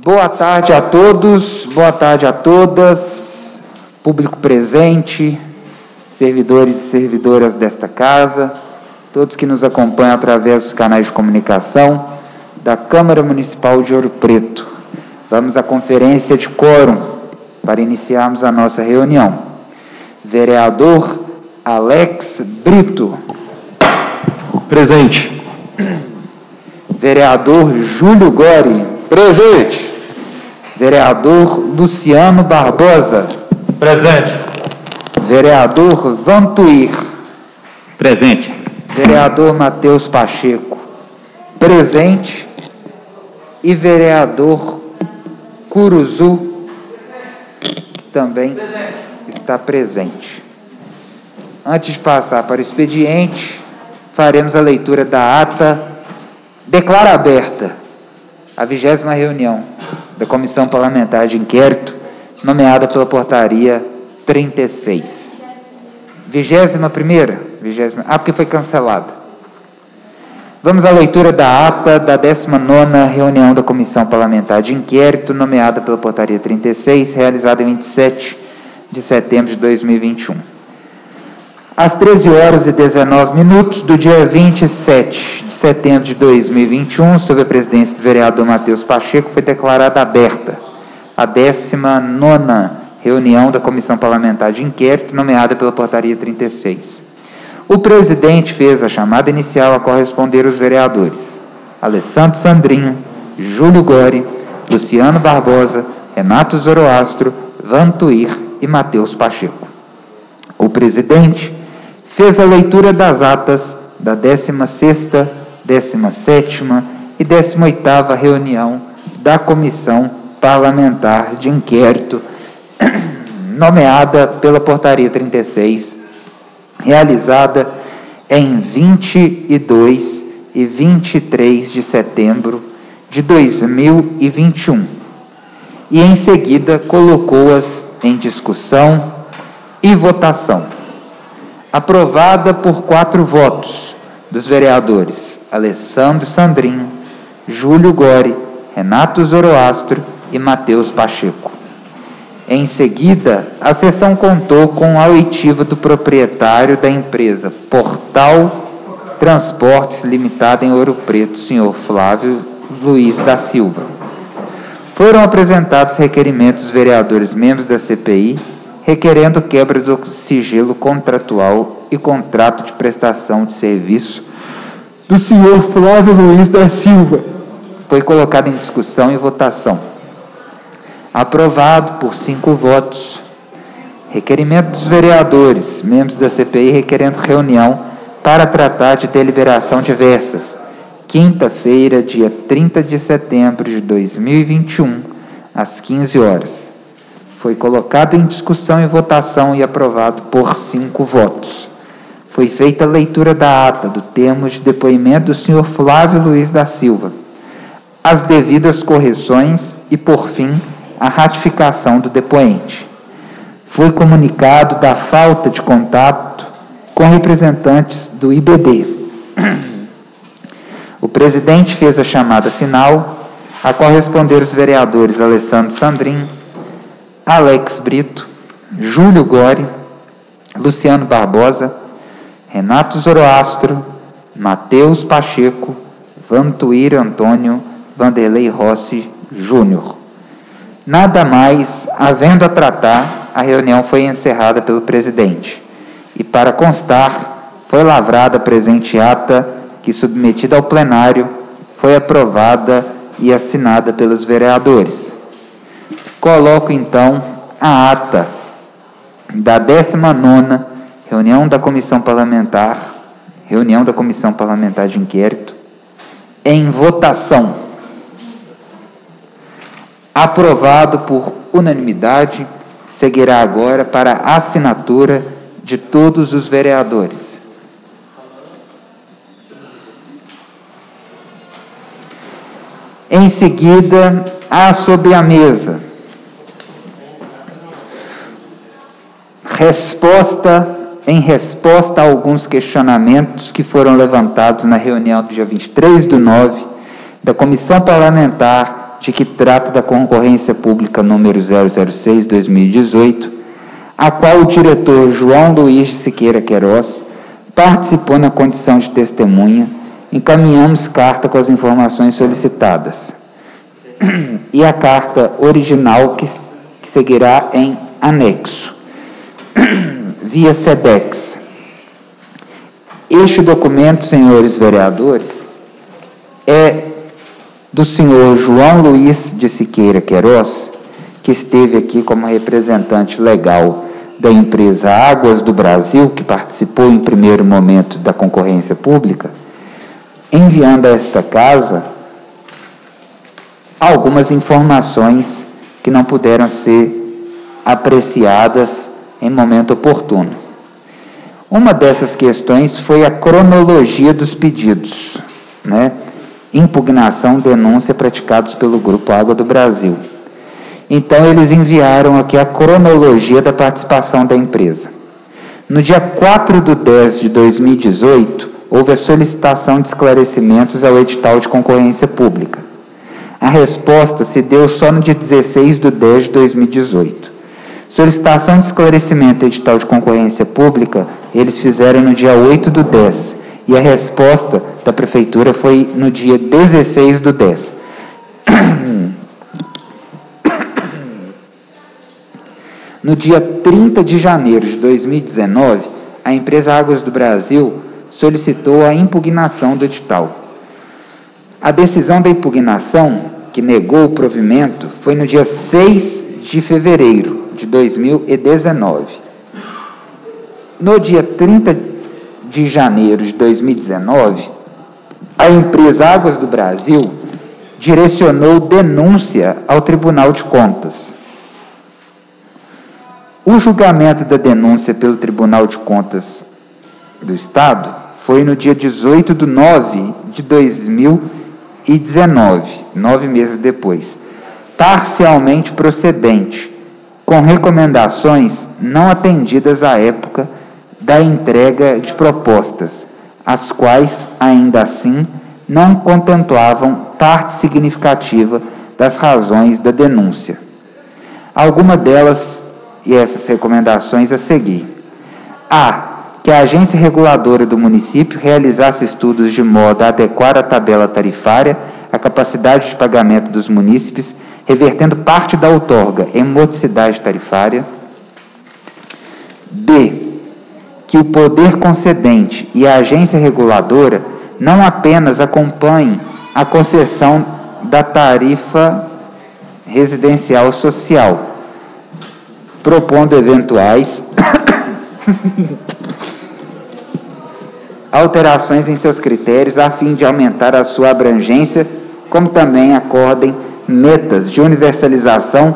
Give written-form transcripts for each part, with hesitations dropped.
Boa tarde a todos, boa tarde a todas, público presente, servidores e servidoras desta casa, todos que nos acompanham através dos canais de comunicação da Câmara Municipal de Ouro Preto. Vamos à conferência de quórum para iniciarmos a nossa reunião. Vereador Alex Brito. Presente. Vereador Júlio Gori. Presente. Vereador Luciano Barbosa. Presente. Vereador Vantuir. Presente. Vereador Matheus Pacheco. Presente. E vereador Curuzu também está presente. Antes de passar para o expediente, faremos a leitura da ata. Declaro aberta a 20ª reunião da Comissão Parlamentar de Inquérito, nomeada pela Portaria 36. 21ª? Porque foi cancelada. Vamos à leitura da ata da 19ª reunião da Comissão Parlamentar de Inquérito, nomeada pela Portaria 36, realizada em 27 de setembro de 2021. Às 13h19 do dia 27 de setembro de 2021, sob a presidência do vereador Matheus Pacheco, foi declarada aberta a 19ª reunião da Comissão Parlamentar de Inquérito, nomeada pela Portaria 36. O presidente fez a chamada inicial a corresponder os vereadores Alessandro Sandrinho, Júlio Gori, Luciano Barbosa, Renato Zoroastro, Vantuir e Matheus Pacheco. O presidente fez a leitura das atas da 16ª, 17ª e 18ª reunião da Comissão Parlamentar de Inquérito, nomeada pela Portaria 36, realizada em 22 e 23 de setembro de 2021, e em seguida colocou-as em discussão e votação. Aprovada por 4 votos dos vereadores Alessandro Sandrinho, Júlio Gori, Renato Zoroastro e Matheus Pacheco. Em seguida, a sessão contou com a oitiva do proprietário da empresa Portal Transportes Limitada em Ouro Preto, senhor Flávio Luiz da Silva. Foram apresentados requerimentos dos vereadores membros da CPI, requerendo quebra do sigilo contratual e contrato de prestação de serviço do senhor Flávio Luiz da Silva. Foi colocado em discussão e votação. Aprovado por 5 votos. Requerimento dos vereadores, membros da CPI, requerendo reunião para tratar de deliberação diversas. Quinta-feira, dia 30 de setembro de 2021, às 15 horas. Foi colocado em discussão e votação e aprovado por 5 votos. Foi feita a leitura da ata do termo de depoimento do senhor Flávio Luiz da Silva, as devidas correções e, por fim, a ratificação do depoente. Foi comunicado da falta de contato com representantes do IBD. O presidente fez a chamada final a corresponder os vereadores Alessandro Sandrinho, Alex Brito, Júlio Gori, Luciano Barbosa, Renato Zoroastro, Matheus Pacheco, Vantuir Antônio, Vanderlei Rossi Júnior. Nada mais havendo a tratar, a reunião foi encerrada pelo presidente. E para constar, foi lavrada a presente ata que, submetida ao plenário, foi aprovada e assinada pelos vereadores. Coloco, então, a ata da 19ª reunião da Comissão Parlamentar de Inquérito em votação. Aprovado por unanimidade, seguirá agora para a assinatura de todos os vereadores. Em seguida, há sobre a mesa em resposta a alguns questionamentos que foram levantados na reunião do dia 23/9 da Comissão Parlamentar de que trata da concorrência pública número 006/2018, a qual o diretor João Luiz de Siqueira Queiroz participou na condição de testemunha. Encaminhamos carta com as informações solicitadas e a carta original que seguirá em anexo, via SEDEX. Este documento, senhores vereadores, é do senhor João Luiz de Siqueira Queiroz, que esteve aqui como representante legal da empresa Águas do Brasil, que participou em primeiro momento da concorrência pública, enviando a esta casa algumas informações que não puderam ser apreciadas em momento oportuno. Uma dessas questões foi a cronologia dos pedidos, impugnação, denúncia praticados pelo Grupo Água do Brasil. Então, eles enviaram aqui a cronologia da participação da empresa. No dia 4/10/2018, houve a solicitação de esclarecimentos ao edital de concorrência pública. A resposta se deu só no dia 16/10/2018. Solicitação de esclarecimento ao edital de concorrência pública, eles fizeram no dia 8/10, e a resposta da Prefeitura foi no dia 16/10. No dia 30 de janeiro de 2019, a empresa Águas do Brasil solicitou a impugnação do edital. A decisão da impugnação, que negou o provimento, foi no dia 6 de fevereiro de 2019. No dia 30 de janeiro de 2019, a empresa Águas do Brasil direcionou denúncia ao Tribunal de Contas. O julgamento da denúncia pelo Tribunal de Contas do Estado foi no dia 18/9/2019, 9 meses depois, parcialmente procedente, com recomendações não atendidas à época da entrega de propostas, as quais, ainda assim, não contemplavam parte significativa das razões da denúncia. Alguma delas, e essas recomendações a seguir: que a agência reguladora do município realizasse estudos de modo a adequar a tabela tarifária à capacidade de pagamento dos munícipes, revertendo parte da outorga em modicidade tarifária. B, que o poder concedente e a agência reguladora não apenas acompanhem a concessão da tarifa residencial social, propondo eventuais alterações em seus critérios a fim de aumentar a sua abrangência, como também acordem metas de universalização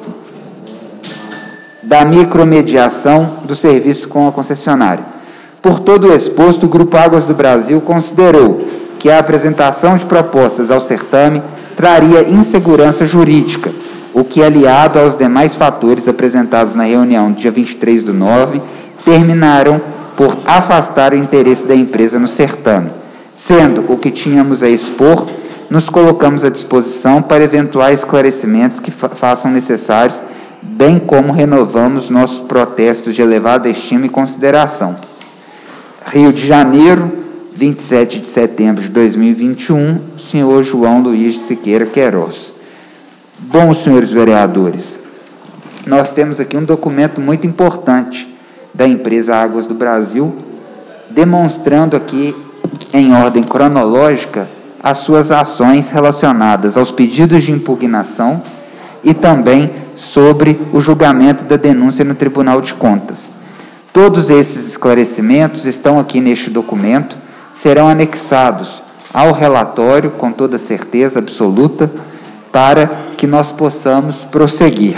da micromediação do serviço com a concessionária. Por todo o exposto, o Grupo Águas do Brasil considerou que a apresentação de propostas ao certame traria insegurança jurídica, o que, aliado aos demais fatores apresentados na reunião do dia 23/9, terminaram por afastar o interesse da empresa no certame. Sendo o que tínhamos a expor, nos colocamos à disposição para eventuais esclarecimentos que façam necessários, bem como renovamos nossos protestos de elevada estima e consideração. Rio de Janeiro, 27 de setembro de 2021, senhor João Luiz de Siqueira Queiroz. Bom, senhores vereadores, nós temos aqui um documento muito importante da empresa Águas do Brasil, demonstrando aqui, em ordem cronológica, as suas ações relacionadas aos pedidos de impugnação e também sobre o julgamento da denúncia no Tribunal de Contas. Todos esses esclarecimentos estão aqui neste documento, serão anexados ao relatório, com toda certeza absoluta, para que nós possamos prosseguir.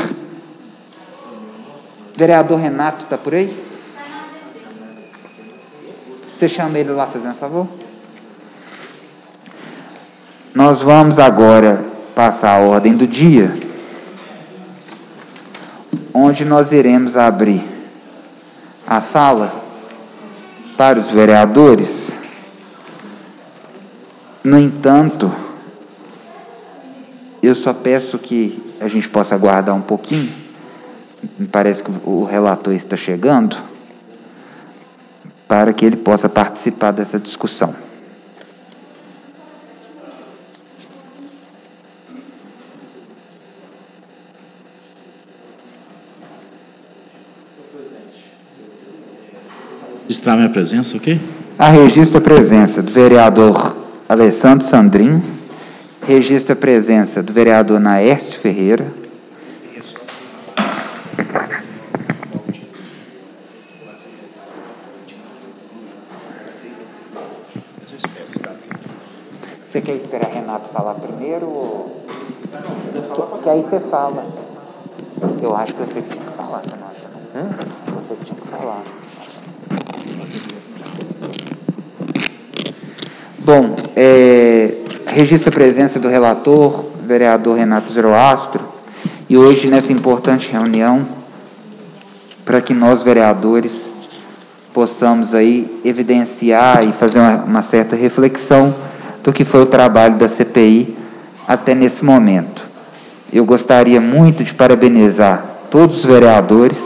Vereador Renato, está por aí? Você chama ele lá, fazendo favor? Nós vamos agora passar a ordem do dia, onde nós iremos abrir a fala para os vereadores. No entanto, Eu só peço que a gente possa aguardar um pouquinho. Me parece que o relator está chegando, para que ele possa participar dessa discussão. Registrar minha presença, ok? Registra a presença do vereador Alessandro Sandrin, registra a presença do vereador Naércio Ferreira, Você quer esperar Renato falar primeiro? Ou... Que aí você fala. Eu acho que você tinha que falar, você não acha? Não? Você tinha que falar. Bom, registra a presença do relator, vereador Renato Zoroastro, e hoje, nessa importante reunião, para que nós, vereadores, possamos aí evidenciar e fazer uma certa reflexão do que foi o trabalho da CPI até nesse momento. Eu gostaria muito de parabenizar todos os vereadores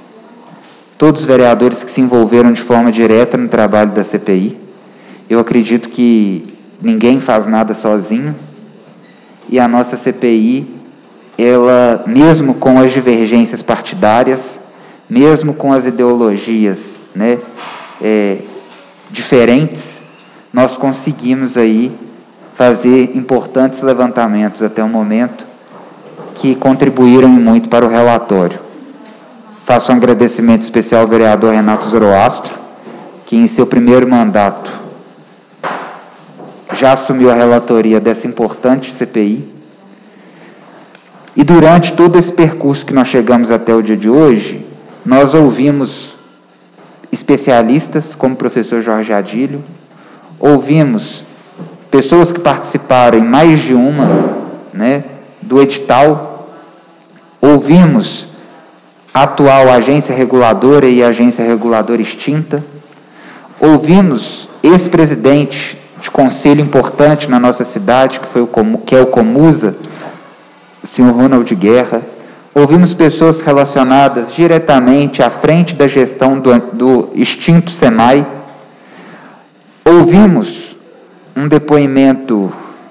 que se envolveram de forma direta no trabalho da CPI. Eu acredito que ninguém faz nada sozinho, e a nossa CPI, ela, mesmo com as divergências partidárias, mesmo com as ideologias, né, diferentes, nós conseguimos aí fazer importantes levantamentos até o momento que contribuíram muito para o relatório. Faço um agradecimento especial ao vereador Renato Zoroastro, que em seu primeiro mandato já assumiu a relatoria dessa importante CPI. E durante todo esse percurso que nós chegamos até o dia de hoje, nós ouvimos especialistas como o professor Jorge Adílio, ouvimos pessoas que participaram em mais de do edital, ouvimos a atual agência reguladora e a agência reguladora extinta, ouvimos ex-presidente de conselho importante na nossa cidade, que é o Comusa, o senhor Ronald Guerra, ouvimos pessoas relacionadas diretamente à frente da gestão do extinto SEMAI, ouvimos um depoimento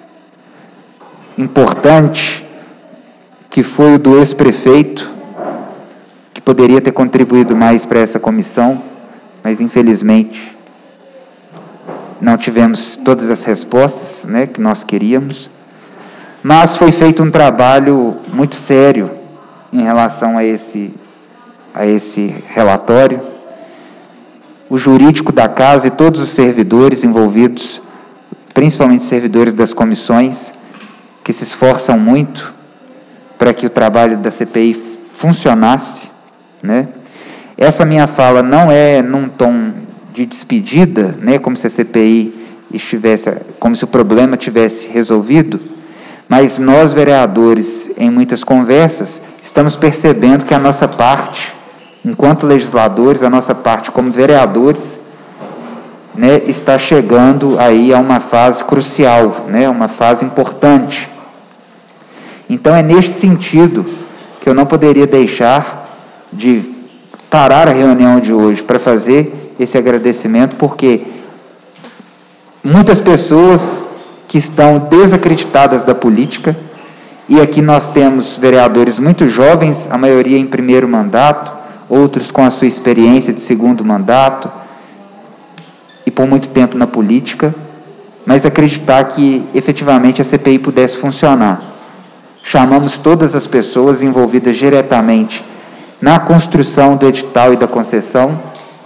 importante, que foi o do ex-prefeito, que poderia ter contribuído mais para essa comissão, mas infelizmente não tivemos todas as respostas, que nós queríamos, mas foi feito um trabalho muito sério em relação a esse relatório. O jurídico da casa e todos os servidores envolvidos, principalmente servidores das comissões, que se esforçam muito para que o trabalho da CPI funcionasse, Essa minha fala não é num tom de despedida, como se a CPI como se o problema tivesse resolvido, mas nós, vereadores, em muitas conversas, estamos percebendo que a nossa parte, enquanto legisladores, a nossa parte como vereadores, está chegando aí a uma fase crucial, uma fase importante. Então, é neste sentido que eu não poderia deixar de parar a reunião de hoje para fazer esse agradecimento, porque muitas pessoas que estão desacreditadas da política, e aqui nós temos vereadores muito jovens, a maioria em primeiro mandato, outros com a sua experiência de segundo mandato, e por muito tempo na política, mas acreditar que efetivamente a CPI pudesse funcionar. Chamamos todas as pessoas envolvidas diretamente na construção do edital e da concessão,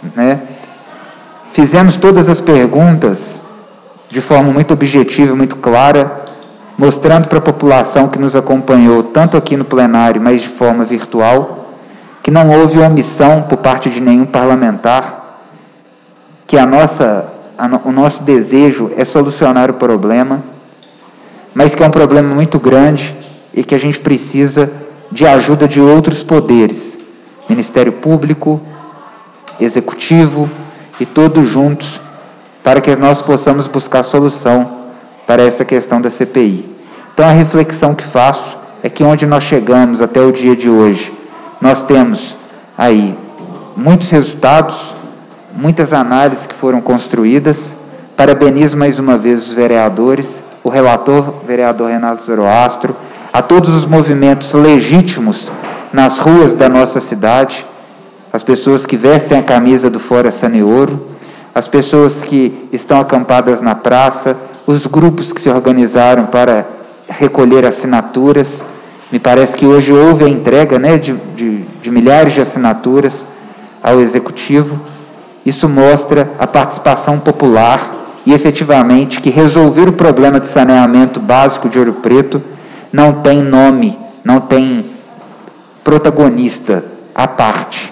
Fizemos todas as perguntas de forma muito objetiva, muito clara, mostrando para a população que nos acompanhou, tanto aqui no plenário, mas de forma virtual, que não houve omissão por parte de nenhum parlamentar, que o nosso desejo é solucionar o problema, mas que é um problema muito grande e que a gente precisa de ajuda de outros poderes, Ministério Público, Executivo e todos juntos, para que nós possamos buscar solução para essa questão da CPI. Então, a reflexão que faço é que onde nós chegamos até o dia de hoje, nós temos aí muitos resultados, muitas análises que foram construídas. Parabenizo mais uma vez os vereadores, o relator, vereador Renato Zoroastro, a todos os movimentos legítimos nas ruas da nossa cidade, as pessoas que vestem a camisa do Fora Saneouro, as pessoas que estão acampadas na praça, os grupos que se organizaram para recolher assinaturas. Me parece que hoje houve a entrega, né, de milhares de assinaturas ao Executivo. Isso mostra a participação popular e, efetivamente, que resolver o problema de saneamento básico de Ouro Preto não tem nome, não tem protagonista à parte.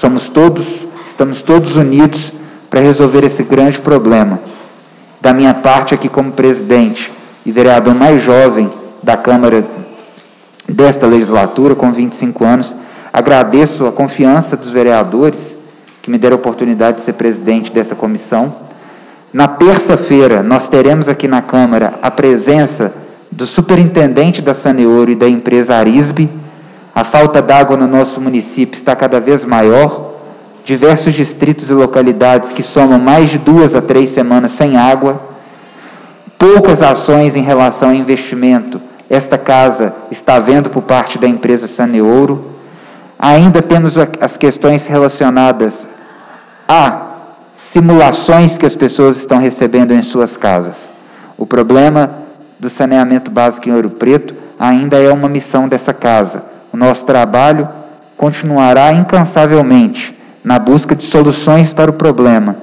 Estamos todos unidos para resolver esse grande problema. Da minha parte, aqui como presidente e vereador mais jovem da Câmara desta legislatura, com 25 anos, agradeço a confiança dos vereadores que me deram a oportunidade de ser presidente dessa comissão. Na terça-feira, nós teremos aqui na Câmara a presença do superintendente da Saneouro e da empresa Arisbe. A falta d'água no nosso município está cada vez maior. Diversos distritos e localidades que somam mais de 2 a 3 semanas sem água. Poucas ações em relação ao investimento esta casa está vendo por parte da empresa Saneouro. Ainda temos as questões relacionadas a simulações que as pessoas estão recebendo em suas casas. O problema do saneamento básico em Ouro Preto ainda é uma missão dessa casa. O nosso trabalho continuará incansavelmente na busca de soluções para o problema.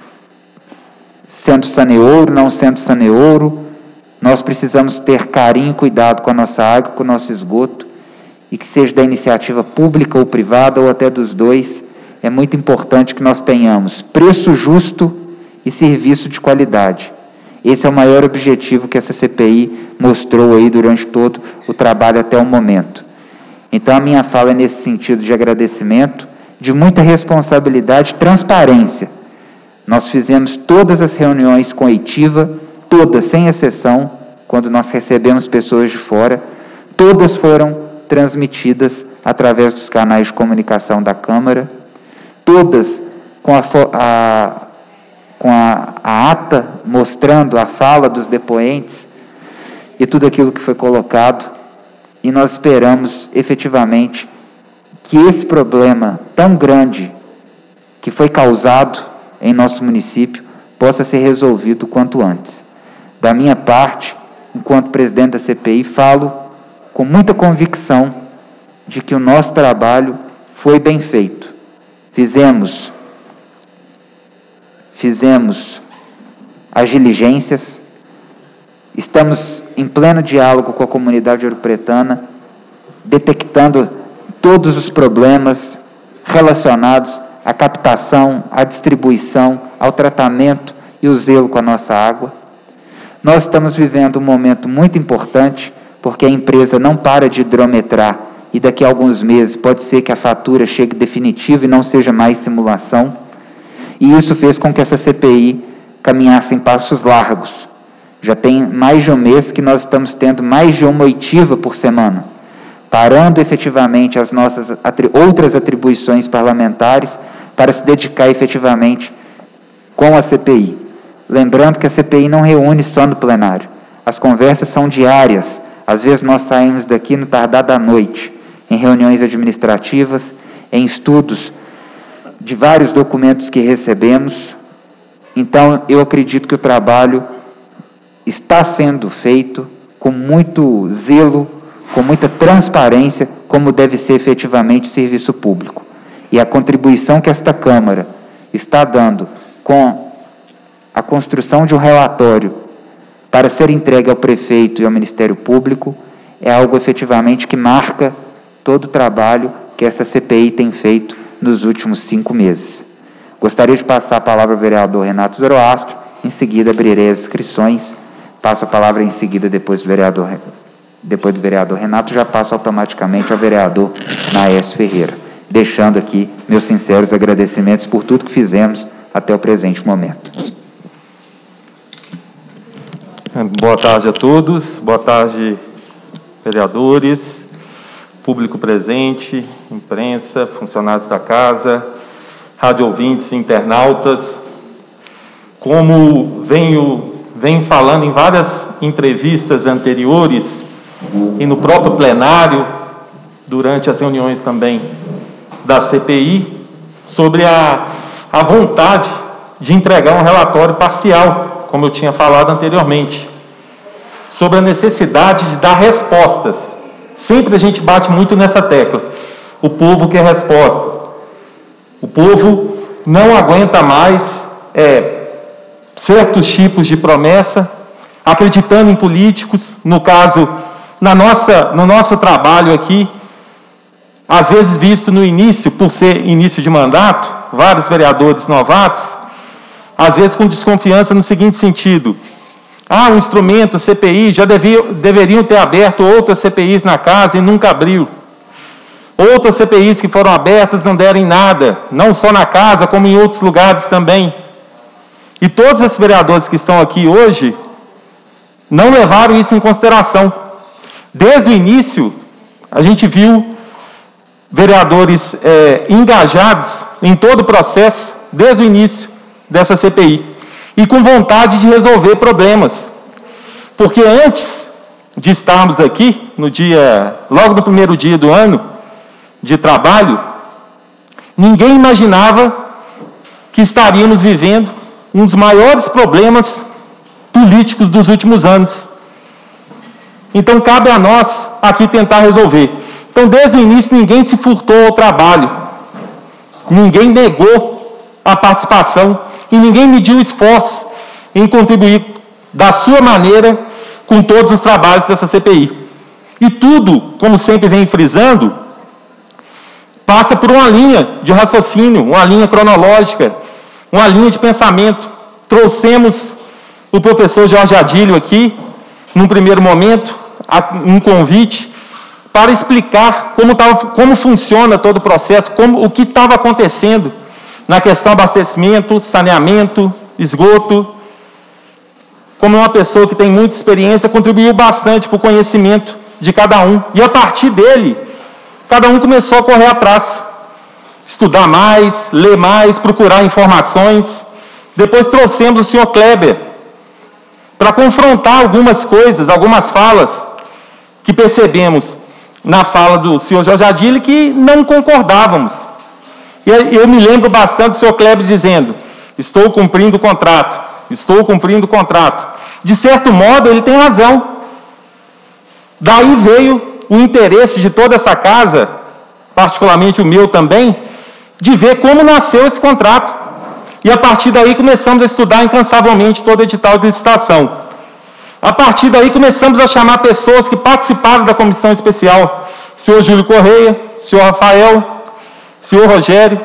Sendo Saneouro, não sendo Saneouro, nós precisamos ter carinho e cuidado com a nossa água, com o nosso esgoto, e que seja da iniciativa pública ou privada, ou até dos dois. É muito importante que nós tenhamos preço justo e serviço de qualidade. Esse é o maior objetivo que essa CPI mostrou aí durante todo o trabalho até o momento. Então, a minha fala é nesse sentido de agradecimento, de muita responsabilidade e transparência. Nós fizemos todas as reuniões com a Eitiva, todas, sem exceção, quando nós recebemos pessoas de fora, todas foram transmitidas através dos canais de comunicação da Câmara, todas com a ata mostrando a fala dos depoentes e tudo aquilo que foi colocado, e nós esperamos efetivamente que esse problema tão grande que foi causado em nosso município possa ser resolvido o quanto antes. Da minha parte, enquanto presidente da CPI, falo com muita convicção de que o nosso trabalho foi bem feito. Fizemos as diligências, estamos em pleno diálogo com a comunidade ouropretana, detectando todos os problemas relacionados à captação, à distribuição, ao tratamento e o zelo com a nossa água. Nós estamos vivendo um momento muito importante, porque a empresa não para de hidrometrar, e daqui a alguns meses pode ser que a fatura chegue definitiva e não seja mais simulação. E isso fez com que essa CPI caminhasse em passos largos. Já tem mais de um mês que nós estamos tendo mais de uma oitiva por semana, parando efetivamente as nossas outras atribuições parlamentares para se dedicar efetivamente com a CPI. Lembrando que a CPI não reúne só no plenário. As conversas são diárias. Às vezes nós saímos daqui no tardar da noite, em reuniões administrativas, em estudos de vários documentos que recebemos. Então, eu acredito que o trabalho está sendo feito com muito zelo, com muita transparência, como deve ser efetivamente serviço público. E a contribuição que esta Câmara está dando com a construção de um relatório para ser entregue ao prefeito e ao Ministério Público é algo efetivamente que marca todo o trabalho que esta CPI tem feito nos últimos 5 meses. Gostaria de passar a palavra ao vereador Renato Zoroastro, em seguida abrirei as inscrições, passo a palavra em seguida depois do vereador Renato, já passo automaticamente ao vereador Naércio Ferreira, deixando aqui meus sinceros agradecimentos por tudo que fizemos até o presente momento. Boa tarde a todos, boa tarde vereadores, público presente, imprensa, funcionários da casa, rádio ouvintes e internautas. Como venho falando em várias entrevistas anteriores e no próprio plenário, durante as reuniões também da CPI, sobre a vontade de entregar um relatório parcial, como eu tinha falado anteriormente, sobre a necessidade de dar respostas. Sempre a gente bate muito nessa tecla. O povo quer resposta. O povo não aguenta mais certos tipos de promessa, acreditando em políticos, no caso, no nosso trabalho aqui, às vezes visto no início, por ser início de mandato, vários vereadores novatos, às vezes com desconfiança no seguinte sentido: o instrumento CPI, já deveriam ter aberto outras CPIs na casa e nunca abriu. Outras CPIs que foram abertas não deram em nada, não só na casa, como em outros lugares também. E todos esses vereadores que estão aqui hoje não levaram isso em consideração. Desde o início, a gente viu vereadores engajados em todo o processo, desde o início dessa CPI, e com vontade de resolver problemas. Porque antes de estarmos aqui, logo no primeiro dia do ano de trabalho, ninguém imaginava que estaríamos vivendo um dos maiores problemas políticos dos últimos anos. Então, cabe a nós aqui tentar resolver. Então, desde o início, ninguém se furtou ao trabalho, ninguém negou a participação e ninguém mediu esforço em contribuir da sua maneira com todos os trabalhos dessa CPI. E tudo, como sempre vem frisando, passa por uma linha de raciocínio, uma linha cronológica, uma linha de pensamento. Trouxemos o professor Jorge Adílio aqui, num primeiro momento, um convite para explicar como funciona todo o processo, o que estava acontecendo na questão abastecimento, saneamento, esgoto. Como uma pessoa que tem muita experiência, contribuiu bastante para o conhecimento de cada um. E a partir dele, cada um começou a correr atrás, estudar mais, ler mais, procurar informações. Depois trouxemos o senhor Kleber para confrontar algumas coisas, algumas falas que percebemos na fala do senhor Jorge Adílio que não concordávamos. E eu me lembro bastante do senhor Kleber dizendo: estou cumprindo o contrato, estou cumprindo o contrato. De certo modo, ele tem razão. Daí veio o interesse de toda essa casa, particularmente o meu também, de ver como nasceu esse contrato. E a partir daí começamos a estudar incansavelmente todo o edital de licitação. A partir daí começamos a chamar pessoas que participaram da comissão especial, senhor Júlio Correia, senhor Rafael, senhor Rogério.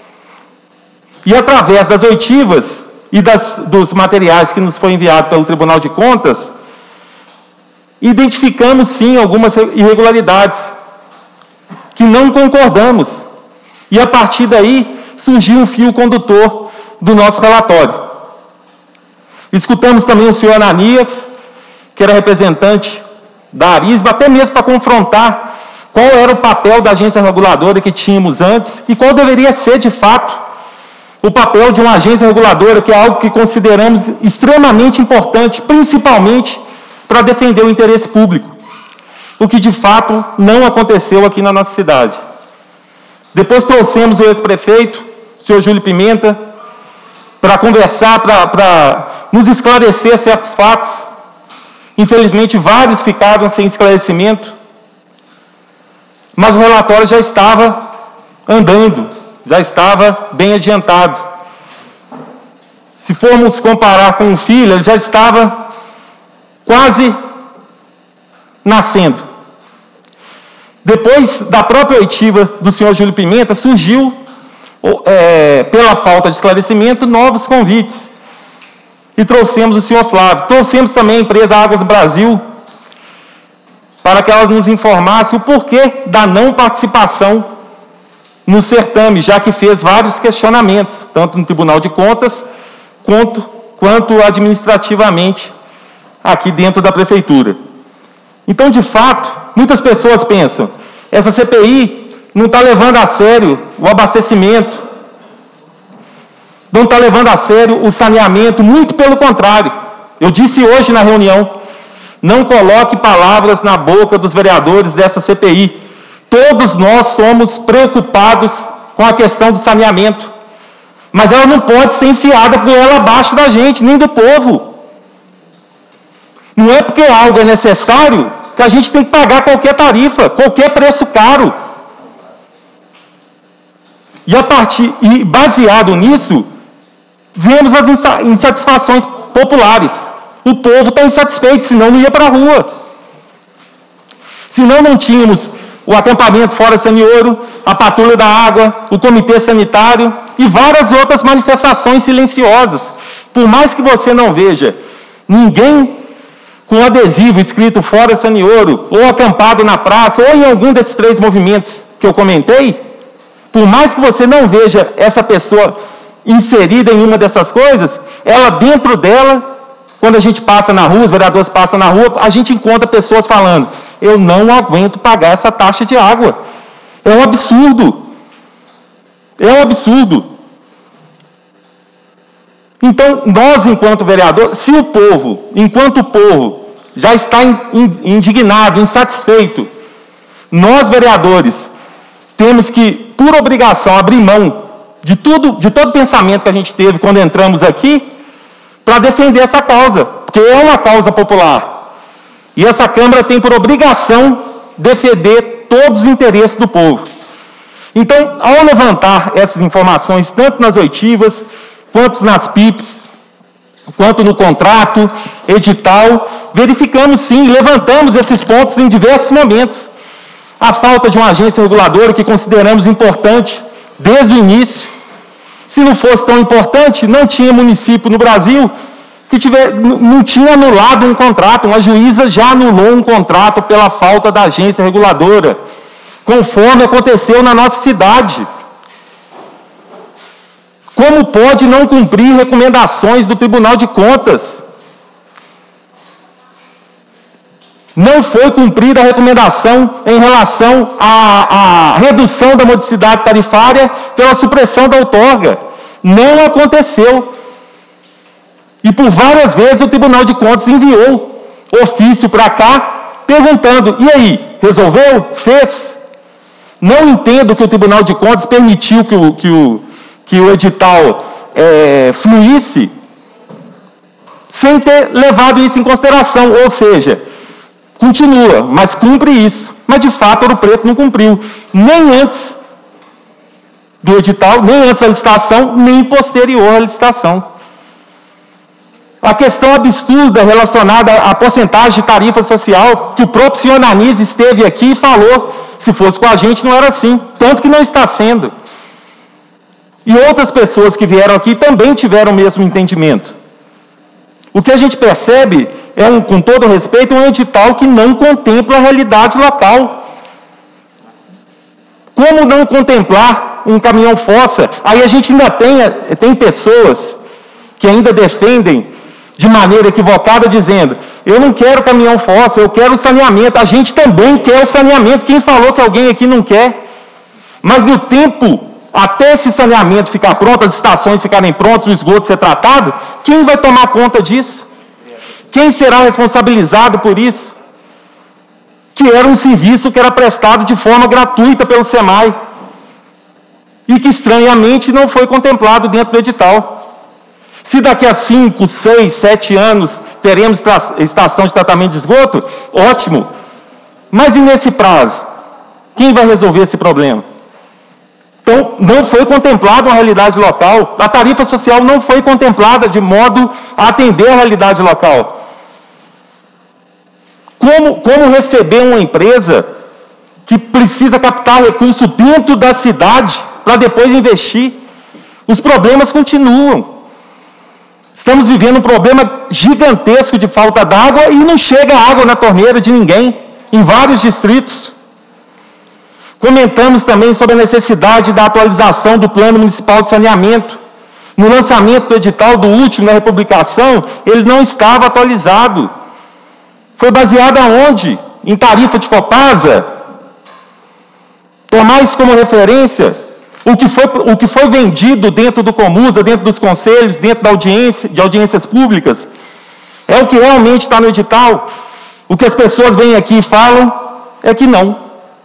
E através das oitivas e dos materiais que nos foi enviado pelo Tribunal de Contas, identificamos sim algumas irregularidades que não concordamos. E a partir daí surgiu um fio condutor do nosso relatório. Escutamos também o senhor Ananias, que era representante da Arisba, até mesmo para confrontar qual era o papel da agência reguladora que tínhamos antes e qual deveria ser, de fato, o papel de uma agência reguladora, que é algo que consideramos extremamente importante, principalmente para defender o interesse público, o que, de fato, não aconteceu aqui na nossa cidade. Depois trouxemos o ex-prefeito, o senhor Júlio Pimenta, para conversar, para nos esclarecer certos fatos. Infelizmente, vários ficaram sem esclarecimento, mas o relatório já estava andando, já estava bem adiantado. Se formos comparar com o filho, ele já estava quase nascendo. Depois da própria oitiva do senhor Júlio Pimenta, surgiu, pela falta de esclarecimento, novos convites. E trouxemos o senhor Flávio. Trouxemos também a empresa Águas Brasil, para que ela nos informasse o porquê da não participação no certame, já que fez vários questionamentos, tanto no Tribunal de Contas, quanto administrativamente, aqui dentro da Prefeitura. Então, de fato, muitas pessoas pensam, essa CPI não está levando a sério o abastecimento, não está levando a sério o saneamento, muito pelo contrário. Eu disse hoje na reunião, não coloque palavras na boca dos vereadores dessa CPI. Todos nós somos preocupados com a questão do saneamento, mas ela não pode ser enfiada por ela abaixo da gente, nem do povo. Não é porque algo é necessário que a gente tem que pagar qualquer tarifa, qualquer preço caro. E baseado nisso, vemos as insatisfações populares. O povo está insatisfeito, senão não ia para a rua. Senão não tínhamos o acampamento fora Sanioro, a patrulha da água, o comitê sanitário e várias outras manifestações silenciosas. Por mais que você não veja ninguém com adesivo escrito fora Sanioro, ou acampado na praça, ou em algum desses 3 movimentos que eu comentei, por mais que você não veja essa pessoa inserida em uma dessas coisas, ela dentro dela, quando a gente passa na rua, os vereadores passam na rua, a gente encontra pessoas falando, eu não aguento pagar essa taxa de água. É um absurdo. É um absurdo. Então, nós, enquanto vereador, se o povo, enquanto o povo já está indignado, insatisfeito, nós, vereadores, temos que, por obrigação, abrir mão de todo pensamento que a gente teve quando entramos aqui, para defender essa causa, porque é uma causa popular. E essa Câmara tem por obrigação defender todos os interesses do povo. Então, ao levantar essas informações, tanto nas oitivas, quanto nas PIPs, quanto no contrato, edital, verificamos sim, levantamos esses pontos em diversos momentos. A falta de uma agência reguladora que consideramos importante desde o início. Se não fosse tão importante, não tinha município no Brasil que não tinha anulado um contrato. Uma juíza já anulou um contrato pela falta da agência reguladora, conforme aconteceu na nossa cidade. Como pode não cumprir recomendações do Tribunal de Contas? Não foi cumprida a recomendação em relação à redução da modicidade tarifária pela supressão da outorga. Não aconteceu. E por várias vezes o Tribunal de Contas enviou ofício para cá, perguntando, e aí, resolveu? Fez? Não entendo que o Tribunal de Contas permitiu que o edital fluísse sem ter levado isso em consideração, ou seja, continua, mas cumpre isso. Mas, de fato, Ouro Preto não cumpriu, nem antes do edital, nem antes da licitação, nem posterior à licitação. A questão absurda relacionada à porcentagem de tarifa social, que o próprio senhor Nanise esteve aqui e falou, se fosse com a gente não era assim, tanto que não está sendo. E outras pessoas que vieram aqui também tiveram o mesmo entendimento. O que a gente percebe é, com todo respeito, um edital que não contempla a realidade local. Como não contemplar um caminhão-fossa? Aí a gente ainda tem pessoas que ainda defendem de maneira equivocada, dizendo, eu não quero caminhão-fossa, eu quero saneamento. A gente também quer o saneamento. Quem falou que alguém aqui não quer? Mas no tempo, até esse saneamento ficar pronto, as estações ficarem prontas, o esgoto ser tratado, quem vai tomar conta disso? Quem será responsabilizado por isso? Que era um serviço que era prestado de forma gratuita pelo SEMAI e que, estranhamente, não foi contemplado dentro do edital. Se daqui a 5, 6, 7 anos teremos estação de tratamento de esgoto, ótimo. Mas e nesse prazo? Quem vai resolver esse problema? Então, não foi contemplada uma realidade local. A tarifa social não foi contemplada de modo a atender a realidade local. Como receber uma empresa que precisa captar recurso dentro da cidade para depois investir? Os problemas continuam. Estamos vivendo um problema gigantesco de falta d'água e não chega água na torneira de ninguém, em vários distritos. Comentamos também sobre a necessidade da atualização do Plano Municipal de Saneamento. No lançamento do edital do último, na republicação, ele não estava atualizado. Foi baseado aonde? em tarifa de Copasa, tomar isso como referência, o que foi vendido dentro do Comusa, dentro dos conselhos, dentro da audiência, de audiências públicas, é o que realmente está no edital. O que as pessoas vêm aqui e falam é que não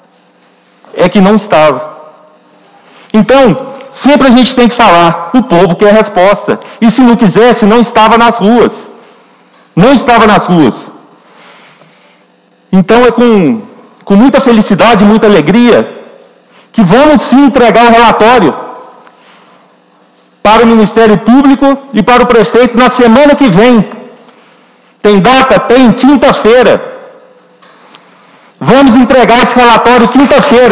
estava. Então, sempre a gente tem que falar, o povo quer a resposta. E se não quisesse, não estava nas ruas. Não estava nas ruas. Então é com muita felicidade, muita alegria, que vamos sim entregar o relatório para o Ministério Público e para o prefeito na semana que vem. Tem data? Tem, quinta-feira. Vamos entregar esse relatório quinta-feira.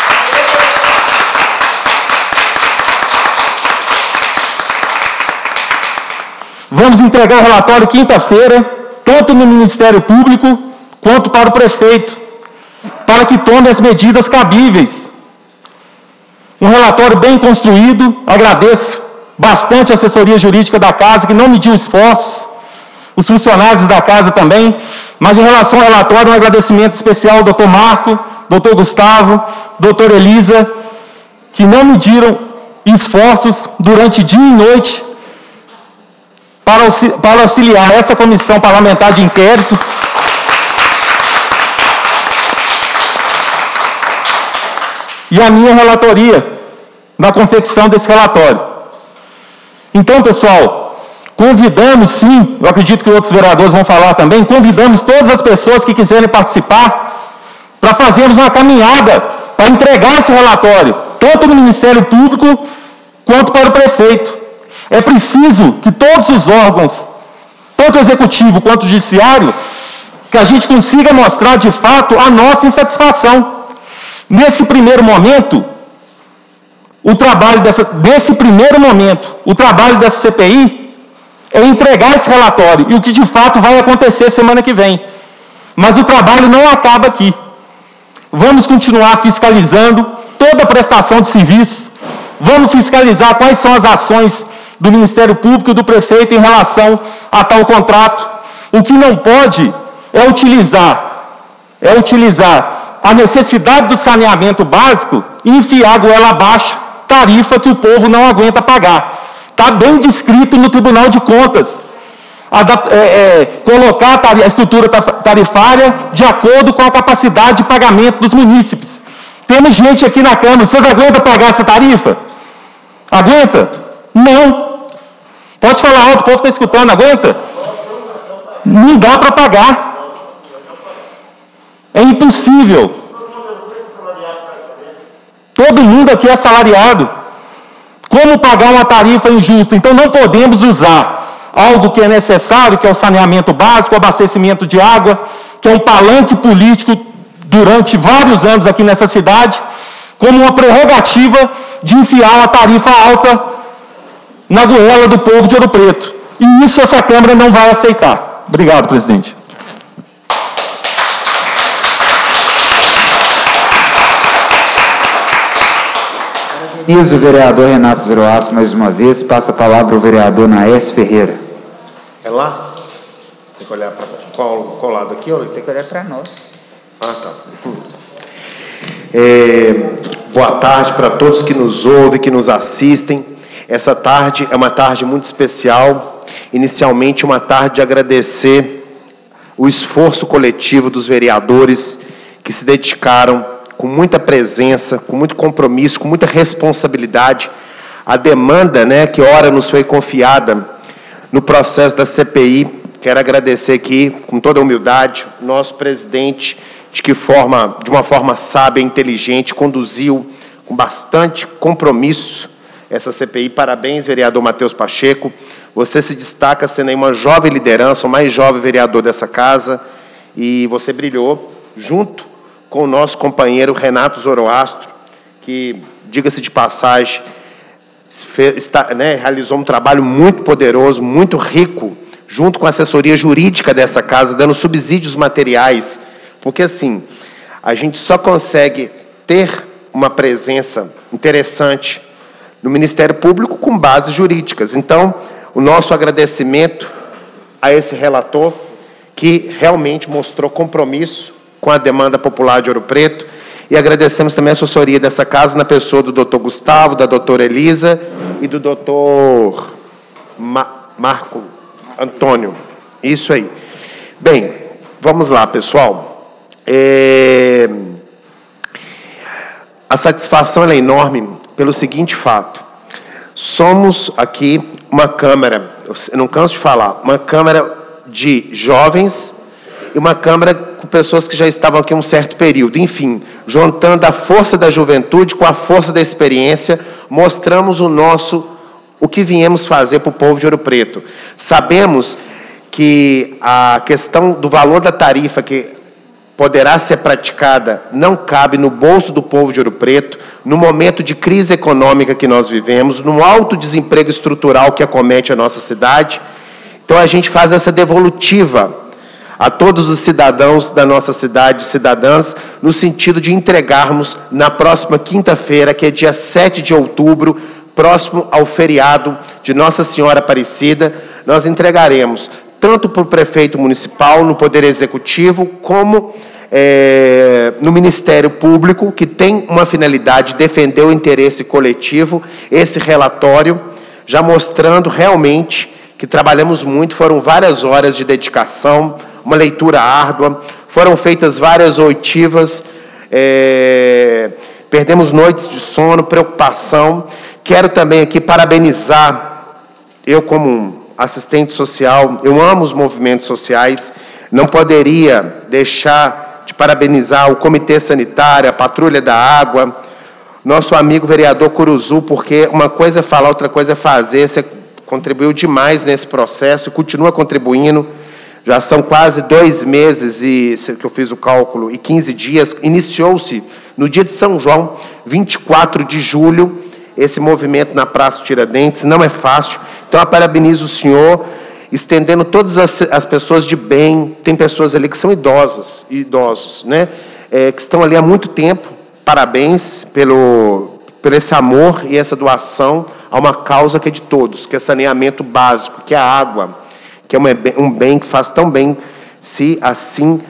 Vamos entregar o relatório quinta-feira, tanto no Ministério Público quanto para o prefeito, para que tome as medidas cabíveis. Um relatório bem construído, agradeço bastante a assessoria jurídica da Casa, que não mediu esforços, os funcionários da Casa também, mas em relação ao relatório, um agradecimento especial ao doutor Marco, doutor Gustavo, doutor Elisa, que não mediram esforços durante dia e noite para auxiliar essa comissão parlamentar de inquérito e a minha relatoria na confecção desse relatório. Então, pessoal, convidamos sim, eu acredito que outros vereadores vão falar também, convidamos todas as pessoas que quiserem participar para fazermos uma caminhada para entregar esse relatório, tanto no Ministério Público quanto para o prefeito. É preciso que todos os órgãos, tanto o executivo quanto o judiciário, que a gente consiga mostrar de fato a nossa insatisfação. Nesse primeiro momento, o trabalho dessa CPI é entregar esse relatório, e o que de fato vai acontecer semana que vem. Mas o trabalho não acaba aqui. Vamos continuar fiscalizando toda a prestação de serviço, vamos fiscalizar quais são as ações do Ministério Público e do prefeito em relação a tal contrato. O que não pode é utilizar a necessidade do saneamento básico e enfiar a goela abaixo tarifa que o povo não aguenta pagar. Está bem descrito no Tribunal de Contas. Colocar a estrutura tarifária de acordo com a capacidade de pagamento dos munícipes. Temos gente aqui na Câmara, vocês aguentam pagar essa tarifa? Aguenta? Não. Pode falar alto, o povo está escutando, aguenta? Não dá para pagar. É impossível. Todo mundo aqui é assalariado. Como pagar uma tarifa injusta? Então não podemos usar algo que é necessário, que é o saneamento básico, o abastecimento de água, que é um palanque político durante vários anos aqui nessa cidade, como uma prerrogativa de enfiar uma tarifa alta na goela do povo de Ouro Preto. E isso essa Câmara não vai aceitar. Obrigado, presidente. Parabenizo o vereador Renato Zoroastro mais uma vez. Passa a palavra ao vereador Naés Ferreira. É lá? Tem que olhar para qual lado aqui? Ó? Tem que olhar para nós. Ah, tá. Boa tarde para todos que nos ouvem, que nos assistem. Essa tarde é uma tarde muito especial. Inicialmente, uma tarde de agradecer o esforço coletivo dos vereadores que se dedicaram com muita presença, com muito compromisso, com muita responsabilidade à demanda, que ora nos foi confiada no processo da CPI. Quero agradecer aqui, com toda a humildade, o nosso presidente, de uma forma sábia e inteligente, conduziu com bastante compromisso essa CPI. Parabéns, vereador Matheus Pacheco. Você se destaca sendo aí uma jovem liderança, o mais jovem vereador dessa casa, e você brilhou junto com o nosso companheiro Renato Zoroastro, que, diga-se de passagem, realizou um trabalho muito poderoso, muito rico, junto com a assessoria jurídica dessa casa, dando subsídios materiais, porque assim, a gente só consegue ter uma presença interessante no Ministério Público com bases jurídicas. Então, o nosso agradecimento a esse relator, que realmente mostrou compromisso com a demanda popular de Ouro Preto. E agradecemos também a assessoria dessa casa, na pessoa do doutor Gustavo, da doutora Elisa e do doutor Marco Antônio. Isso aí. Bem, vamos lá, pessoal. A satisfação é enorme pelo seguinte fato. Somos aqui uma Câmara, eu não canso de falar, uma Câmara de jovens e uma Câmara com pessoas que já estavam aqui um certo período. Enfim, juntando a força da juventude com a força da experiência, mostramos o que viemos fazer para o povo de Ouro Preto. Sabemos que a questão do valor da tarifa que poderá ser praticada não cabe no bolso do povo de Ouro Preto, no momento de crise econômica que nós vivemos, no alto desemprego estrutural que acomete a nossa cidade. Então, a gente faz essa devolutiva a todos os cidadãos da nossa cidade, cidadãs, no sentido de entregarmos na próxima quinta-feira, que é dia 7 de outubro, próximo ao feriado de Nossa Senhora Aparecida, nós entregaremos tanto para o prefeito municipal, no Poder Executivo, como no Ministério Público, que tem uma finalidade de defender o interesse coletivo, esse relatório, já mostrando realmente que trabalhamos muito, foram várias horas de dedicação, uma leitura árdua, foram feitas várias oitivas, perdemos noites de sono, preocupação. Quero também aqui parabenizar, eu como assistente social, eu amo os movimentos sociais, não poderia deixar de parabenizar o Comitê Sanitário, a Patrulha da Água, nosso amigo vereador Curuzu, porque uma coisa é falar, outra coisa é fazer. Você contribuiu demais nesse processo e continua contribuindo. Já são quase 2 meses, que eu fiz o cálculo, e 15 dias. Iniciou-se no dia de São João, 24 de julho, esse movimento na Praça Tiradentes. Não é fácil. Então, eu parabenizo o senhor, estendendo todas as pessoas de bem. Tem pessoas ali que são idosos, né? Que estão ali há muito tempo. Parabéns por esse amor e essa doação a uma causa que é de todos, que é saneamento básico, que é a água, que é um bem que faz tão bem, se assim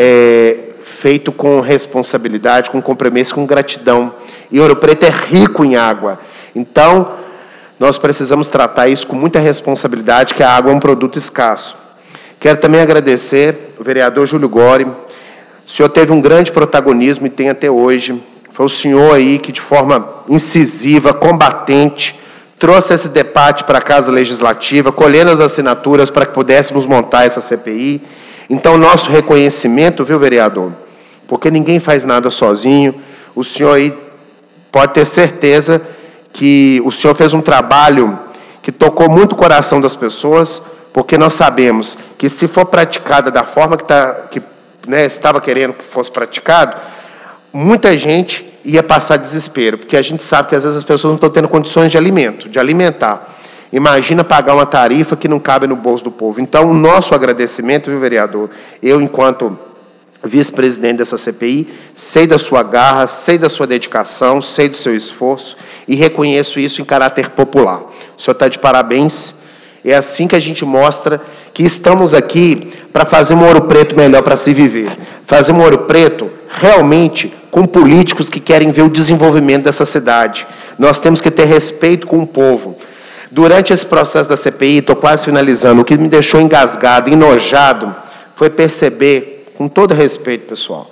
feito com responsabilidade, com compromisso, com gratidão. E Ouro Preto é rico em água. Então, nós precisamos tratar isso com muita responsabilidade, que a água é um produto escasso. Quero também agradecer o vereador Júlio Gori. O senhor teve um grande protagonismo e tem até hoje. Foi o senhor aí que, de forma incisiva, combatente, trouxe esse debate para a Casa Legislativa, colhendo as assinaturas para que pudéssemos montar essa CPI. Então, nosso reconhecimento, viu, vereador? Porque ninguém faz nada sozinho. O senhor aí pode ter certeza que o senhor fez um trabalho que tocou muito o coração das pessoas, porque nós sabemos que, se for praticada da forma que estava querendo que fosse praticado, muita gente ia passar desespero, porque a gente sabe que às vezes as pessoas não estão tendo condições de alimentar. Imagina pagar uma tarifa que não cabe no bolso do povo. Então, o nosso agradecimento, viu, vereador? Eu, enquanto vice-presidente dessa CPI, sei da sua garra, sei da sua dedicação, sei do seu esforço e reconheço isso em caráter popular. O senhor está de parabéns. É assim que a gente mostra que estamos aqui para fazer um Ouro Preto melhor para se viver. Fazer um Ouro Preto realmente com políticos que querem ver o desenvolvimento dessa cidade. Nós temos que ter respeito com o povo. Durante esse processo da CPI, estou quase finalizando, o que me deixou engasgado, enojado, foi perceber, com todo respeito, pessoal,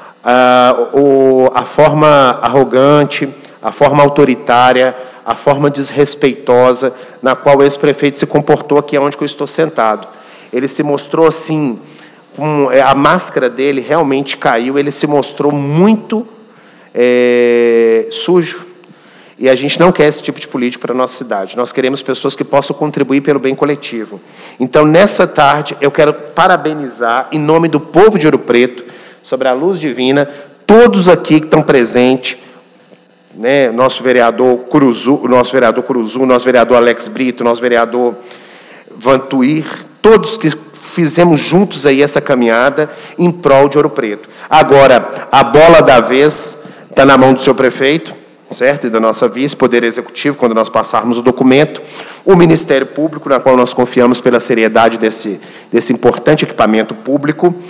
a forma arrogante, a forma autoritária, a forma desrespeitosa na qual o ex-prefeito se comportou aqui onde eu estou sentado. Ele se mostrou assim, a máscara dele realmente caiu, ele se mostrou muito sujo. E a gente não quer esse tipo de político para a nossa cidade. Nós queremos pessoas que possam contribuir pelo bem coletivo. Então, nessa tarde, eu quero parabenizar, em nome do povo de Ouro Preto, sobre a luz divina, todos aqui que estão presentes, né, nosso vereador Curuzu, nosso vereador Alex Brito, nosso vereador Vantuir, todos que fizemos juntos aí essa caminhada em prol de Ouro Preto. Agora, a bola da vez está na mão do seu prefeito, certo? E da nossa vice, Poder Executivo, quando nós passarmos o documento, o Ministério Público, na qual nós confiamos pela seriedade desse importante equipamento público,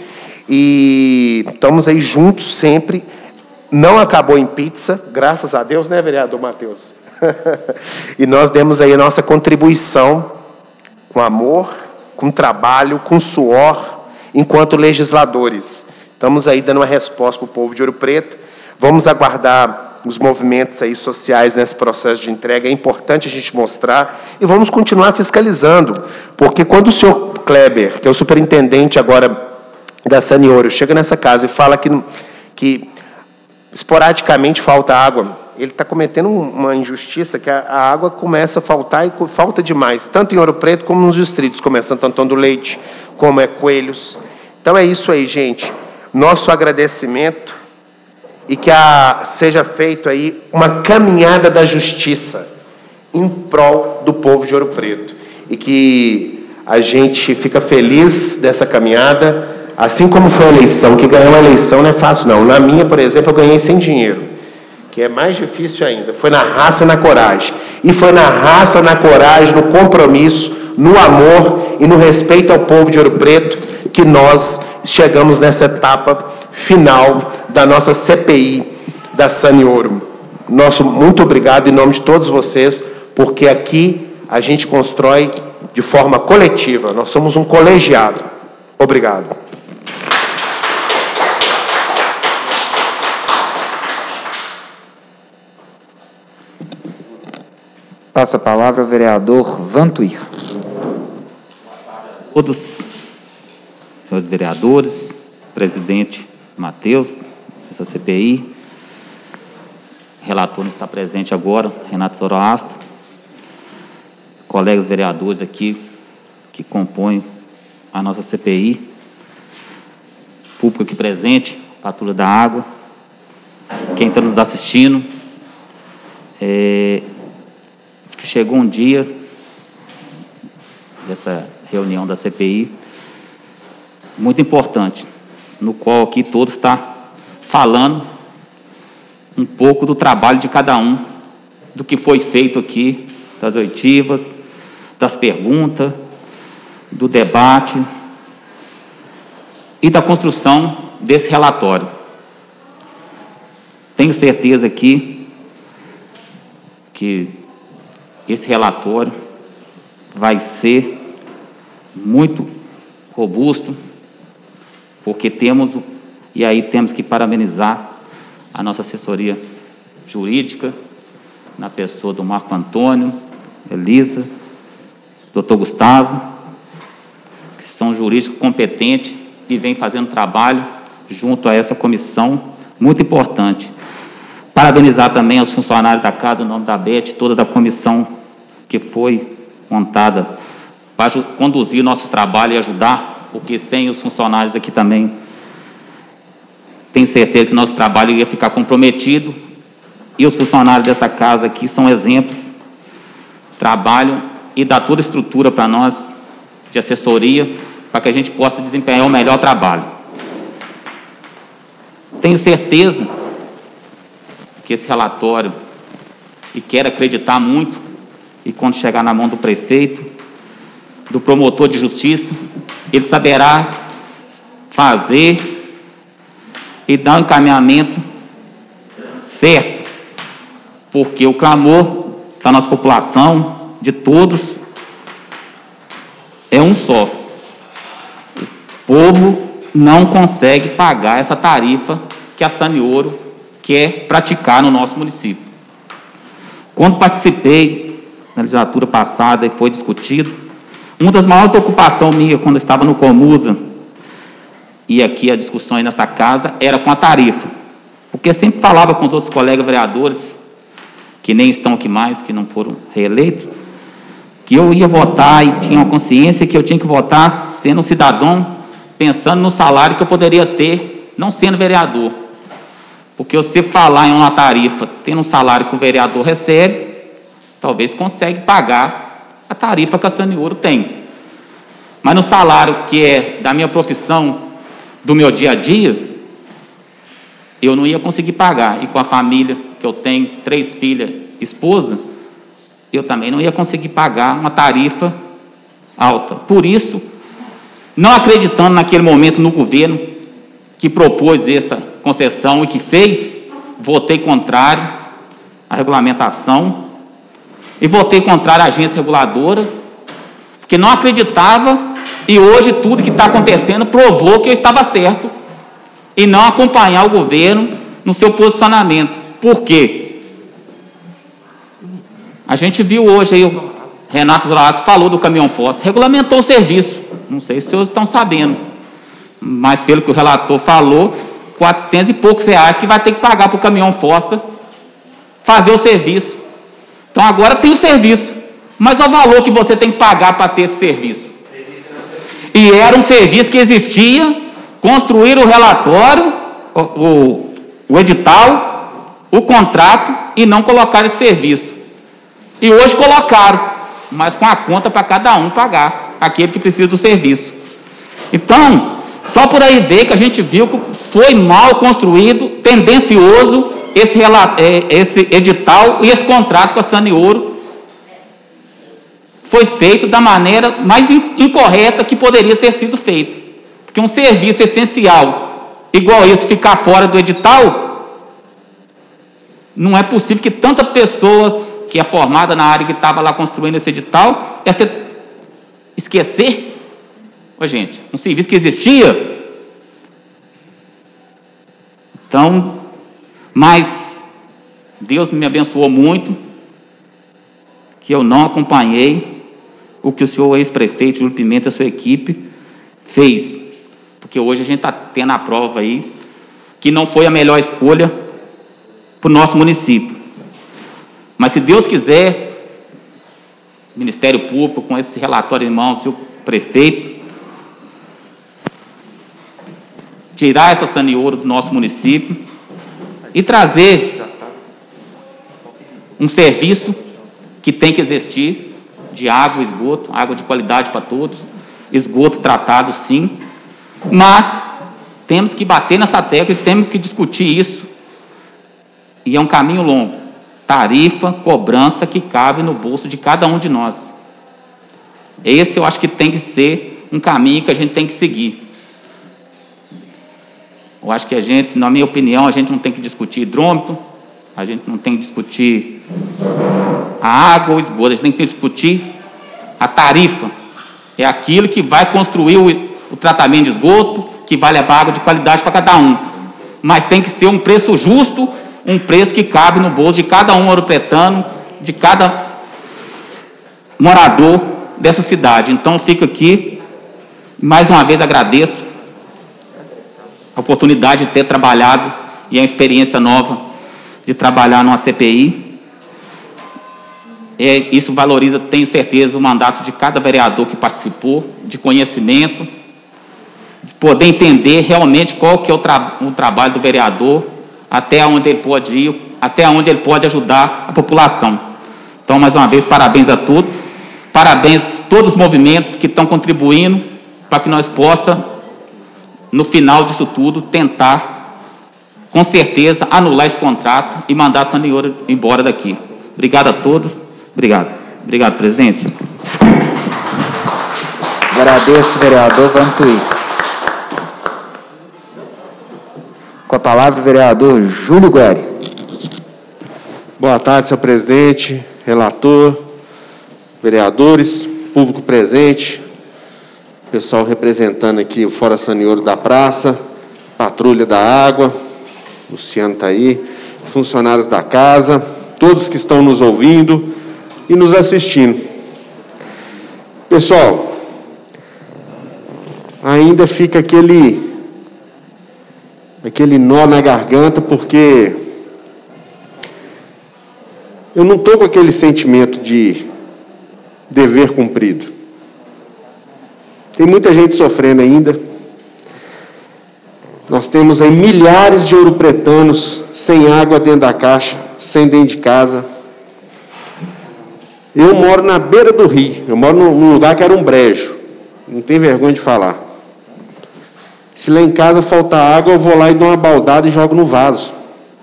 E estamos aí juntos sempre. Não acabou em pizza, graças a Deus, né, vereador Matheus? E nós demos aí a nossa contribuição com amor, com trabalho, com suor, enquanto legisladores. Estamos aí dando uma resposta para o povo de Ouro Preto. Vamos aguardar os movimentos aí sociais nesse processo de entrega. É importante a gente mostrar e vamos continuar fiscalizando, porque quando o senhor Kleber, que é o superintendente agora da Sanioro, chega nessa casa e fala que esporadicamente falta água, ele está cometendo uma injustiça, que a água começa a faltar e falta demais, tanto em Ouro Preto como nos distritos, como é Santo Antônio do Leite, como é Coelhos. Então é isso aí, gente. Nosso agradecimento e que seja feito aí uma caminhada da justiça em prol do povo de Ouro Preto. E que a gente fica feliz dessa caminhada. Assim como foi a eleição, que ganhar uma eleição não é fácil, não. Na minha, por exemplo, eu ganhei sem dinheiro, que é mais difícil ainda. Foi na raça e na coragem. E foi na raça, na coragem, no compromisso, no amor e no respeito ao povo de Ouro Preto que nós chegamos nessa etapa final da nossa CPI da Sanioro. Nosso muito obrigado em nome de todos vocês, porque aqui a gente constrói de forma coletiva. Nós somos um colegiado. Obrigado. Passo a palavra ao vereador Vantuir. Todos, senhores vereadores, presidente Matheus, essa CPI, relator não está presente agora, Renato Zoroastro, colegas vereadores aqui que compõem a nossa CPI, público aqui presente, Patrulha da Água, quem está nos assistindo, chegou um dia dessa reunião da CPI muito importante, no qual aqui todos está falando um pouco do trabalho de cada um, do que foi feito aqui, das oitivas, das perguntas, do debate e da construção desse relatório. Tenho certeza aqui que esse relatório vai ser muito robusto, porque temos que parabenizar a nossa assessoria jurídica, na pessoa do Marco Antônio, Elisa, doutor Gustavo, que são jurídicos competentes e vêm fazendo trabalho junto a essa comissão muito importante. Parabenizar também aos funcionários da casa, em nome da Beth, toda da comissão que foi montada para conduzir nosso trabalho e ajudar, porque sem os funcionários aqui também, tenho certeza que nosso trabalho ia ficar comprometido, e os funcionários dessa casa aqui são exemplos, trabalham e dá toda a estrutura para nós, de assessoria, para que a gente possa desempenhar o melhor trabalho. Tenho certeza que esse relatório, e quero acreditar muito, e quando chegar na mão do prefeito, do promotor de justiça, ele saberá fazer e dar um encaminhamento certo, porque o clamor da nossa população, de todos, é um só. O povo não consegue pagar essa tarifa que a Sanioro quer praticar no nosso município. Quando participei na legislatura passada e foi discutido, uma das maiores preocupações minha quando eu estava no Comusa, e aqui a discussão aí nessa casa, era com a tarifa. Porque eu sempre falava com os outros colegas vereadores, que nem estão aqui mais, que não foram reeleitos, que eu ia votar e tinha uma consciência que eu tinha que votar sendo um cidadão, pensando no salário que eu poderia ter, não sendo vereador. Porque você falar em uma tarifa, tendo um salário que o vereador recebe, talvez consegue pagar a tarifa que a Sanioro tem. Mas no salário que é da minha profissão, do meu dia a dia, eu não ia conseguir pagar. E com a família que eu tenho, 3 filhas, esposa, eu também não ia conseguir pagar uma tarifa alta. Por isso, não acreditando naquele momento no governo, que propôs essa concessão e que fez, votei contrário à regulamentação e votei contrário à agência reguladora, porque não acreditava, e hoje tudo que está acontecendo provou que eu estava certo e não acompanhar o governo no seu posicionamento. Por quê? A gente viu hoje aí, o Renato Zolato falou do caminhão fossa, regulamentou o serviço, não sei se vocês estão sabendo, mas pelo que o relator falou, 400 e poucos reais que vai ter que pagar para o caminhão fossa fazer o serviço. Então agora tem o serviço, mas é o valor que você tem que pagar para ter esse serviço. E era um serviço que existia, construir o relatório, o edital, o contrato e não colocar esse serviço. E hoje colocaram, mas com a conta para cada um pagar, aquele que precisa do serviço. Então, só por aí ver que a gente viu que foi mal construído, tendencioso, esse edital e esse contrato com a Sanioro foi feito da maneira mais incorreta que poderia ter sido feito. Porque um serviço essencial, igual esse, ficar fora do edital, não é possível que tanta pessoa que é formada na área que estava lá construindo esse edital, esquecer. Ô, gente, um serviço que existia. Então, mas Deus me abençoou muito, que eu não acompanhei o que o senhor ex-prefeito Júlio Pimenta e a sua equipe fez, porque hoje a gente está tendo a prova aí que não foi a melhor escolha para o nosso município. Mas se Deus quiser, o Ministério Público, com esse relatório em mãos, o prefeito, tirar essa Sanioro do nosso município e trazer um serviço que tem que existir, de água, esgoto, água de qualidade para todos, esgoto tratado sim, mas temos que bater nessa tecla e temos que discutir isso, e é um caminho longo, tarifa, cobrança que cabe no bolso de cada um de nós. Esse eu acho que tem que ser um caminho que a gente tem que seguir. Eu acho que a gente, na minha opinião, a gente não tem que discutir hidrômetro, a gente não tem que discutir a água ou esgoto, a gente tem que discutir a tarifa. É aquilo que vai construir o tratamento de esgoto, que vai levar água de qualidade para cada um. Mas tem que ser um preço justo, um preço que cabe no bolso de cada um ouropretano, de cada morador dessa cidade. Então, fico aqui, mais uma vez agradeço a oportunidade de ter trabalhado e a experiência nova de trabalhar numa CPI. Isso valoriza, tenho certeza, o mandato de cada vereador que participou, de conhecimento, de poder entender realmente qual que é o trabalho do vereador, até onde ele pode ir, até onde ele pode ajudar a população. Então, mais uma vez, parabéns a todos, parabéns a todos os movimentos que estão contribuindo para que nós possamos, no final disso tudo, tentar, com certeza, anular esse contrato e mandar a Sanioro embora daqui. Obrigado a todos. Obrigado. Obrigado, presidente. Agradeço, vereador Vantuí. Com a palavra, o vereador Júlio Gueri. Boa tarde, senhor presidente, relator, vereadores, público presente, pessoal representando aqui o Fora Sanioro da Praça, Patrulha da Água, Luciano está aí, funcionários da casa, todos que estão nos ouvindo e nos assistindo. Pessoal, ainda fica aquele nó na garganta, porque eu não estou com aquele sentimento de dever cumprido. Tem muita gente sofrendo ainda. Nós temos aí milhares de ouropretanos sem água dentro da caixa, sem dentro de casa. Eu moro na beira do rio, eu moro num lugar que era um brejo, não tenho vergonha de falar. Se lá em casa faltar água, eu vou lá e dou uma baldada e jogo no vaso.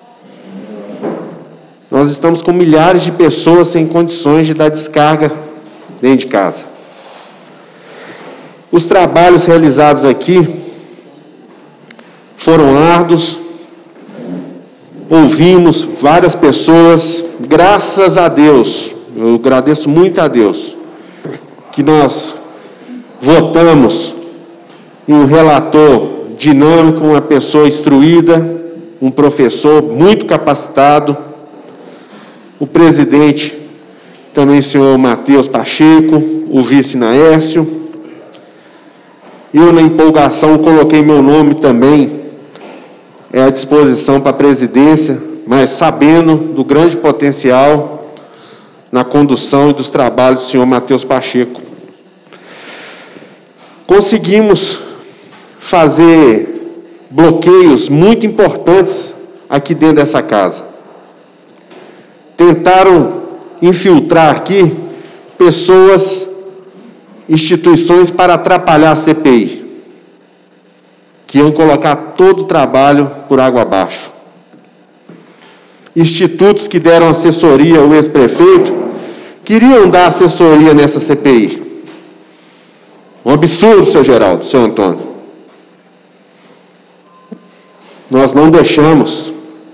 Nós estamos com milhares de pessoas sem condições de dar descarga dentro de casa. Os trabalhos realizados aqui foram Bernardos, ouvimos várias pessoas, graças a Deus, eu agradeço muito a Deus, que nós votamos em um relator dinâmico, uma pessoa instruída, um professor muito capacitado, o presidente também o senhor Matheus Pacheco, o vice Naércio. Eu, na empolgação, coloquei meu nome também à disposição para a presidência, mas sabendo do grande potencial na condução e dos trabalhos do senhor Matheus Pacheco. Conseguimos fazer bloqueios muito importantes aqui dentro dessa casa. Tentaram infiltrar aqui pessoas, instituições para atrapalhar a CPI, que iam colocar todo o trabalho por água abaixo. Institutos que deram assessoria ao ex-prefeito queriam dar assessoria nessa CPI. Um absurdo, seu Geraldo, seu Antônio. Nós não deixamos.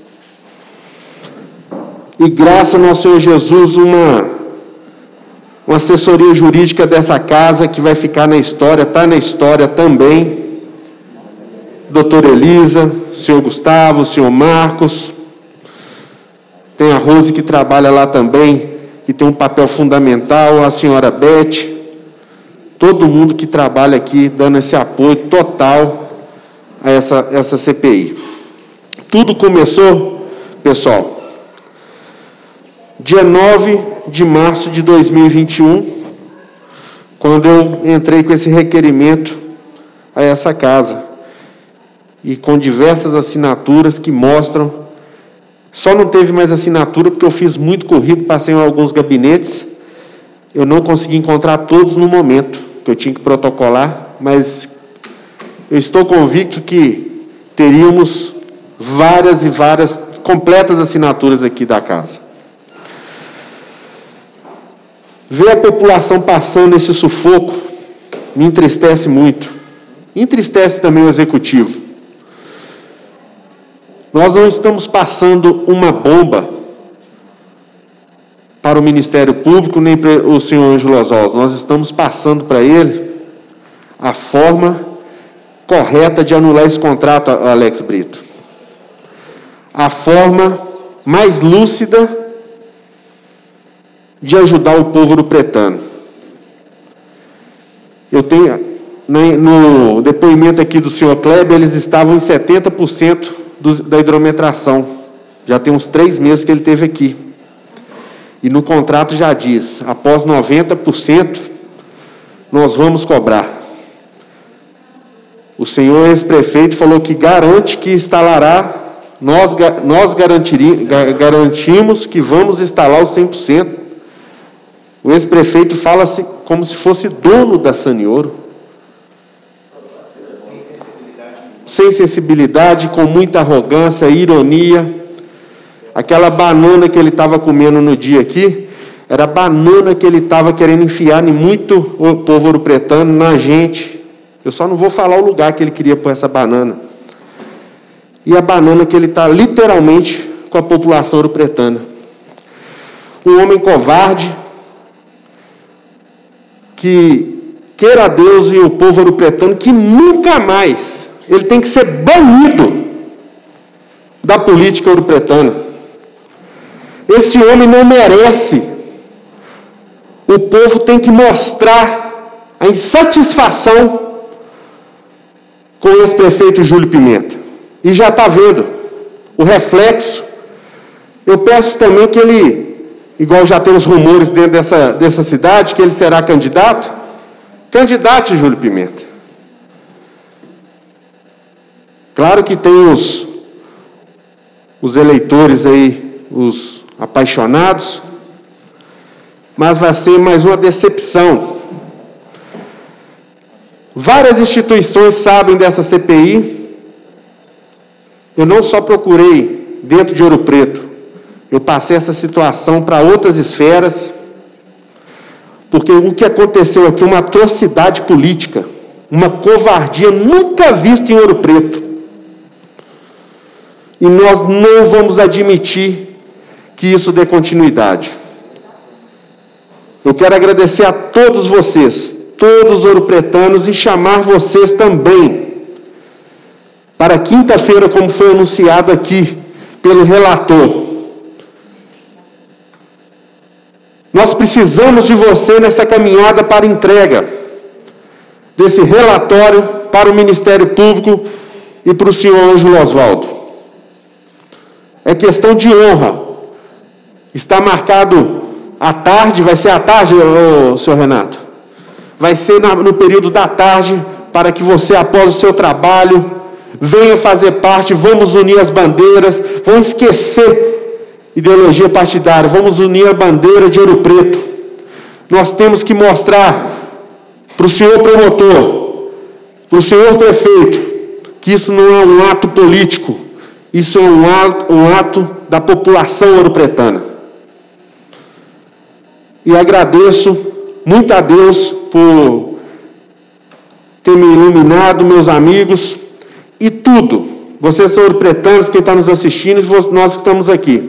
E graças ao nosso Senhor Jesus, uma assessoria jurídica dessa casa que vai ficar na história, está na história também. Doutora Elisa, o senhor Gustavo, o senhor Marcos. Tem a Rose que trabalha lá também, que tem um papel fundamental, a senhora Beth. Todo mundo que trabalha aqui dando esse apoio total a essa CPI. Tudo começou, pessoal, dia 9 de março de 2021, quando eu entrei com esse requerimento a essa casa, e com diversas assinaturas que mostram, só não teve mais assinatura porque eu fiz muito corrido, passei em alguns gabinetes, eu não consegui encontrar todos no momento, que eu tinha que protocolar, mas eu estou convicto que teríamos várias e várias completas assinaturas aqui da casa. Ver a população passando esse sufoco me entristece muito. Entristece também o executivo. Nós não estamos passando uma bomba para o Ministério Público, nem para o senhor Ângelo Oswaldo. Nós estamos passando para ele a forma correta de anular esse contrato, Alex Brito. A forma mais lúcida de ajudar o povo uropretano. Eu tenho, no depoimento aqui do senhor Kleber, eles estavam em 70% da hidrometração. Já tem uns 3 meses que ele esteve aqui. E no contrato já diz, após 90%, nós vamos cobrar. O senhor ex-prefeito falou que garante que instalará, nós garantimos que vamos instalar os 100%. O ex-prefeito fala-se como se fosse dono da Sanioro. Sem sensibilidade, com muita arrogância, ironia. Aquela banana que ele estava comendo no dia aqui, era a banana que ele estava querendo enfiar em muito o povo ouropretano, na gente. Eu só não vou falar o lugar que ele queria pôr essa banana. E a banana que ele está literalmente com a população ouropretana. Um homem covarde, que queira Deus e o povo ouropretano que nunca mais, ele tem que ser banido da política ouropretana. Esse homem não merece. O povo tem que mostrar a insatisfação com o ex-prefeito Júlio Pimenta. E já está vendo o reflexo. Eu peço também que ele, igual já tem os rumores dentro dessa cidade, que ele será candidato. Candidate, Júlio Pimenta. Claro que tem os eleitores aí, os apaixonados, mas vai ser mais uma decepção. Várias instituições sabem dessa CPI. Eu não só procurei dentro de Ouro Preto, eu passei essa situação para outras esferas, porque o que aconteceu aqui é uma atrocidade política, uma covardia nunca vista em Ouro Preto. e nós não vamos admitir que isso dê continuidade. Eu quero agradecer a todos vocês, todos os ouropretanos, e chamar vocês também para quinta-feira, como foi anunciado aqui pelo relator. Nós precisamos de você nessa caminhada para entrega desse relatório para o Ministério Público e para o senhor Ângelo Osvaldo. É questão de honra. Está marcado à tarde, vai ser à tarde, senhor Renato? Vai ser no período da tarde, para que você, após o seu trabalho, venha fazer parte. Vamos unir as bandeiras, vamos esquecer ideologia partidária, vamos unir a bandeira de Ouro Preto. Nós temos que mostrar para o senhor promotor, para o senhor prefeito, que isso não é um ato político, isso é um ato da população ouropretana. E agradeço muito a Deus por ter me iluminado, meus amigos, e tudo. Vocês são ouropretanos, quem está nos assistindo, e nós que estamos aqui.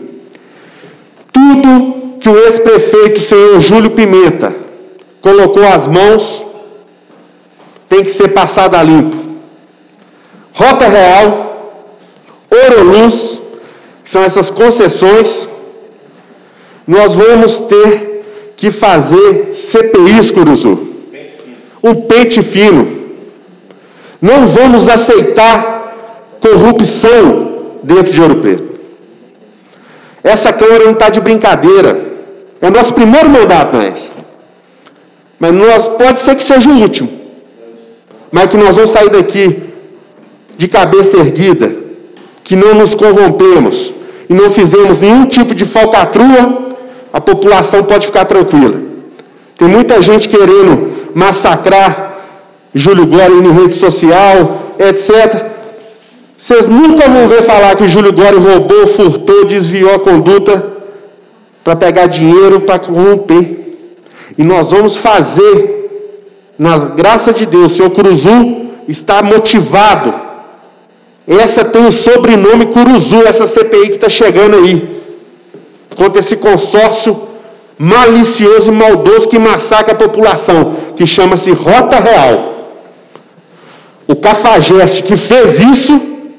Tudo que o ex-prefeito, senhor Júlio Pimenta, colocou as mãos, tem que ser passado a limpo. Rota Real, Oroluz, que são essas concessões, nós vamos ter que fazer CPIs, Curuzu. Um pente fino. Não vamos aceitar corrupção dentro de Ouro Preto. Essa Câmara não está de brincadeira. É o nosso primeiro mandato, Naércio. Mas pode ser que seja o último. Mas que nós vamos sair daqui de cabeça erguida, que não nos corrompemos e não fizemos nenhum tipo de falcatrua, a população pode ficar tranquila. Tem muita gente querendo massacrar Júlio Gório em rede social, etc. Vocês nunca vão ver falar que Júlio Gório roubou, furtou, desviou a conduta para pegar dinheiro, para corromper. E nós vamos fazer, na graça de Deus, o senhor Curuzu está motivado. Essa tem o sobrenome Curuzu, essa CPI que está chegando aí, contra esse consórcio malicioso e maldoso que massacra a população, que chama-se Rota Real. O Cafajeste que fez isso,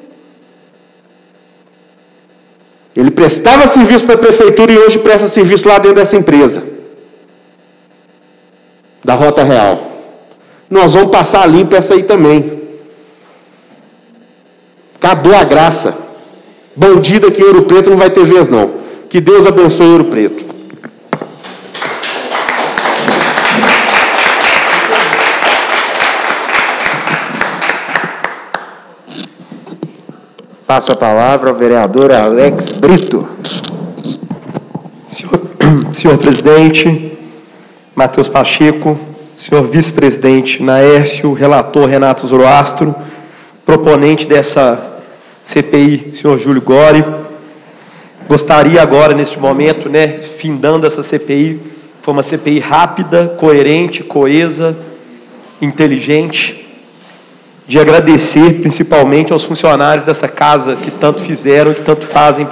ele prestava serviço para a prefeitura e hoje presta serviço lá dentro dessa empresa, da Rota Real. Nós vamos passar limpo essa aí também. Acabou a graça. Bandido aqui em Ouro Preto não vai ter vez, não. Que Deus abençoe Ouro Preto. Passo a palavra ao vereador Alex Brito. Senhor presidente, Matheus Pacheco, senhor vice-presidente Naércio, relator Renato Zoroastro, proponente dessa CPI, senhor Júlio Gório. Gostaria agora, neste momento, findando essa CPI, foi uma CPI rápida, coerente, coesa, inteligente, de agradecer principalmente aos funcionários dessa casa que tanto fizeram e que tanto fazem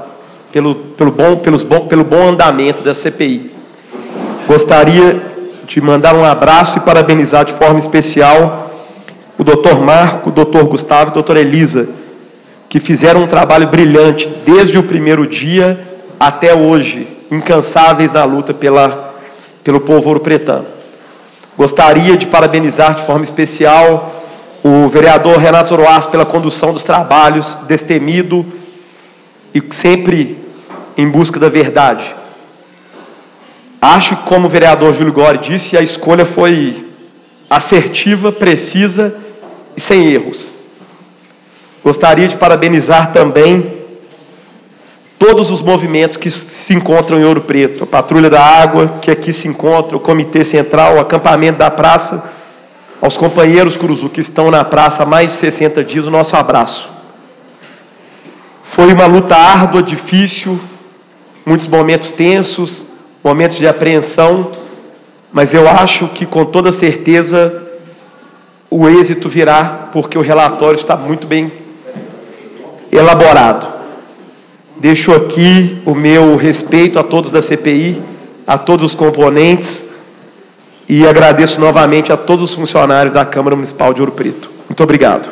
pelo bom andamento dessa CPI. Gostaria de mandar um abraço e parabenizar de forma especial o doutor Marco, o doutor Gustavo e a doutora Elisa, que fizeram um trabalho brilhante desde o primeiro dia até hoje, incansáveis na luta pelo povo ouropretano. Gostaria de parabenizar de forma especial o vereador Renato Zoroastro pela condução dos trabalhos, destemido e sempre em busca da verdade. Acho que, como o vereador Júlio Gório disse, a escolha foi assertiva, precisa e sem erros. Gostaria de parabenizar também todos os movimentos que se encontram em Ouro Preto, a Patrulha da Água, que aqui se encontra, o Comitê Central, o acampamento da praça, aos companheiros Curuzu que estão na praça há mais de 60 dias, o nosso abraço. Foi uma luta árdua, difícil, muitos momentos tensos, momentos de apreensão, mas eu acho que com toda certeza o êxito virá, porque o relatório está muito bem elaborado. Deixo aqui o meu respeito a todos da CPI, a todos os componentes, e agradeço novamente a todos os funcionários da Câmara Municipal de Ouro Preto. Muito obrigado.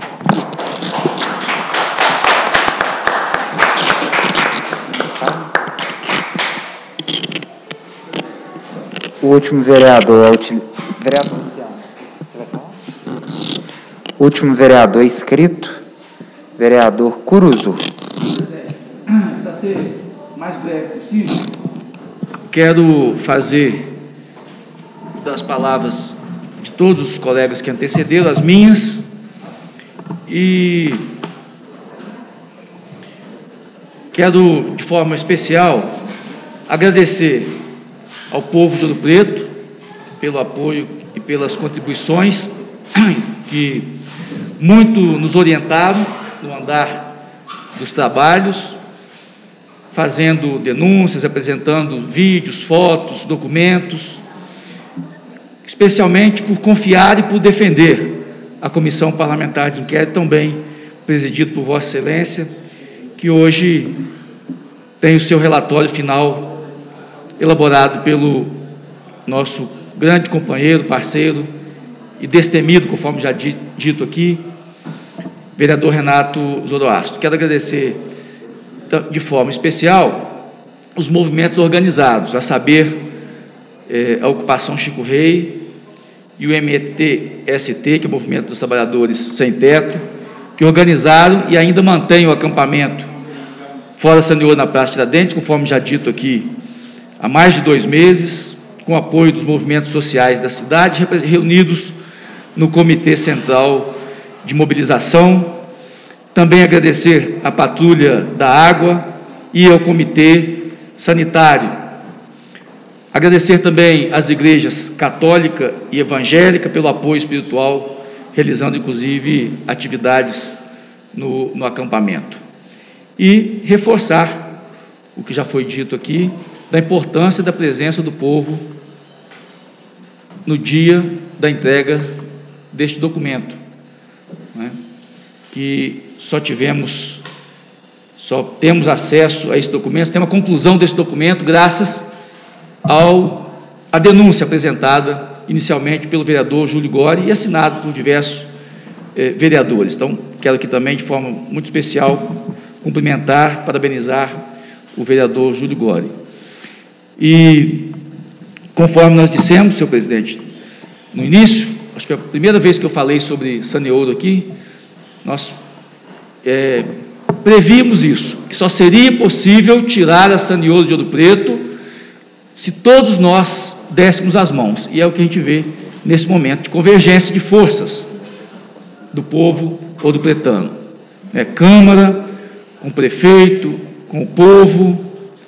O último vereador O último vereador inscrito, vereador Curuzu. Para ser mais breve possível, quero fazer das palavras de todos os colegas que antecederam, as minhas, e quero, de forma especial, agradecer ao povo de Ouro Preto pelo apoio e pelas contribuições que muito nos orientaram no andar dos trabalhos, fazendo denúncias, apresentando vídeos, fotos, documentos, especialmente por confiar e por defender a Comissão Parlamentar de Inquérito, também presidida por Vossa Excelência, que hoje tem o seu relatório final elaborado pelo nosso grande companheiro, parceiro e destemido, conforme já dito aqui, vereador Renato Zoroastro. Quero agradecer de forma especial os movimentos organizados, a saber, a Ocupação Chico Rei e o MTST, que é o Movimento dos Trabalhadores Sem Teto, que organizaram e ainda mantêm o acampamento Fora Sanioro na Praça Tiradentes, conforme já dito aqui, há mais de 2 meses, com apoio dos movimentos sociais da cidade, reunidos no Comitê Central de Mobilização. Também agradecer à Patrulha da Água e ao Comitê Sanitário. Agradecer também às igrejas católica e evangélica pelo apoio espiritual, realizando inclusive atividades no acampamento. E reforçar o que já foi dito aqui, da importância da presença do povo no dia da entrega deste documento, né? Que só temos acesso a esse documento, temos a conclusão desse documento graças à denúncia apresentada inicialmente pelo vereador Júlio Gori e assinado por diversos vereadores. Então, quero aqui também, de forma muito especial, cumprimentar, parabenizar o vereador Júlio Gori. E, conforme nós dissemos, senhor presidente, no início, acho que é a primeira vez que eu falei sobre Sanioro aqui, nós previmos isso, que só seria possível tirar a Sanioro de Ouro Preto se todos nós dessemos as mãos, e é o que a gente vê nesse momento de convergência de forças do povo ouropretano, Câmara, com o prefeito, com o povo,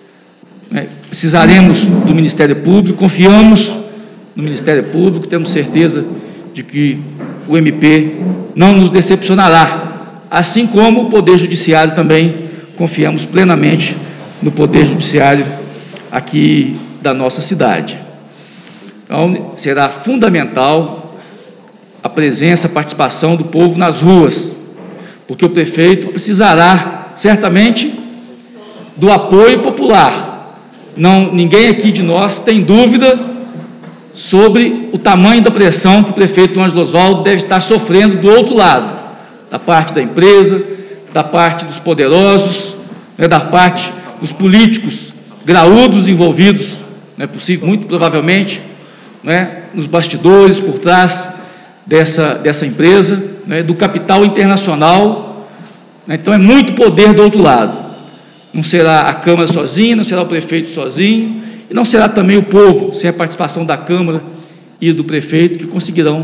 precisaremos do Ministério Público, confiamos no Ministério Público, temos certeza de que o MP não nos decepcionará, assim como o Poder Judiciário também, confiamos plenamente no Poder Judiciário aqui da nossa cidade. Então, será fundamental a presença, a participação do povo nas ruas, porque o prefeito precisará, certamente, do apoio popular. Ninguém aqui de nós tem dúvida sobre o tamanho da pressão que o prefeito Ângelo Osvaldo deve estar sofrendo do outro lado, da parte da empresa, da parte dos poderosos, da parte dos políticos graúdos envolvidos, muito provavelmente, nos bastidores, por trás dessa empresa, do capital internacional. Então, é muito poder do outro lado. Não será a Câmara sozinha, não será o prefeito sozinho, e não será também o povo, sem a participação da Câmara e do prefeito, que conseguirá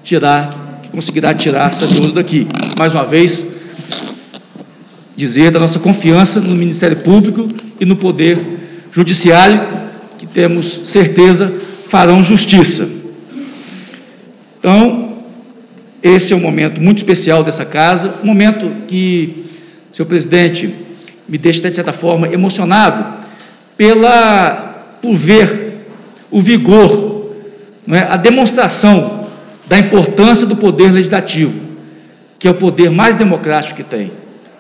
tirar Sanioro daqui. Mais uma vez, dizer da nossa confiança no Ministério Público e no Poder Judiciário, que temos certeza farão justiça. Então, esse é um momento muito especial dessa casa, um momento que, senhor presidente, me deixa até de certa forma emocionado por ver o vigor, a demonstração da importância do poder legislativo, que é o poder mais democrático que tem.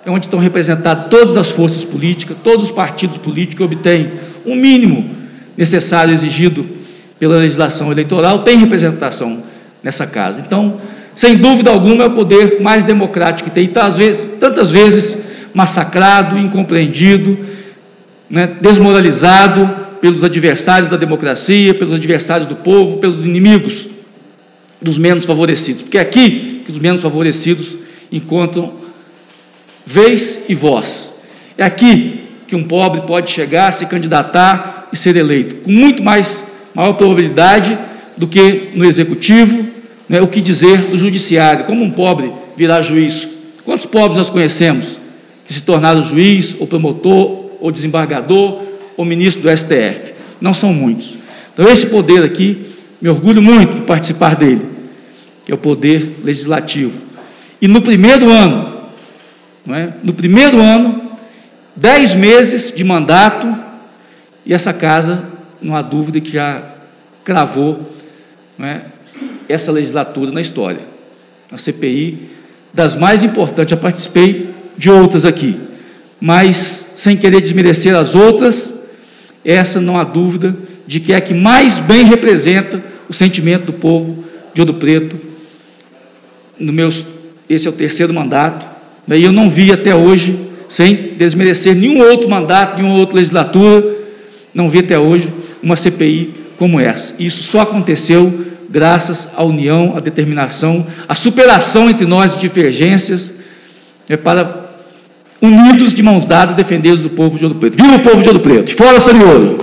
é onde estão representadas todas as forças políticas, todos os partidos políticos que obtêm o mínimo necessário exigido pela legislação eleitoral, tem representação nessa casa. Então, sem dúvida alguma, é o poder mais democrático que tem, e tantas vezes massacrado, incompreendido, né, desmoralizado pelos adversários da democracia, pelos adversários do povo, pelos inimigos dos menos favorecidos, porque é aqui que os menos favorecidos encontram vez e voz. É aqui que um pobre pode chegar, se candidatar e ser eleito, com muito maior probabilidade do que no executivo, né, o que dizer do judiciário, como um pobre virar juiz. Quantos pobres nós conhecemos que se tornaram juiz, ou promotor, ou desembargador, ou ministro do STF? Não são muitos. Então, esse poder aqui, me orgulho muito de participar dele, que é o poder legislativo. E no primeiro ano, não é? No primeiro ano, 10 meses de mandato, e essa casa, não há dúvida que já cravou, não é, essa legislatura na história. A CPI, das mais importantes, já participei de outras aqui, mas, sem querer desmerecer as outras, essa não há dúvida de que é a que mais bem representa o sentimento do povo de Ouro Preto. Esse é o terceiro mandato, e eu não vi até hoje, sem desmerecer nenhum outro mandato, nenhuma outra legislatura, não vi até hoje uma CPI como essa. Isso só aconteceu graças à união, à determinação, à superação entre nós de divergências, para, unidos de mãos dadas, defender o povo de Ouro Preto. Viva o povo de Ouro Preto! Fora Sanioro!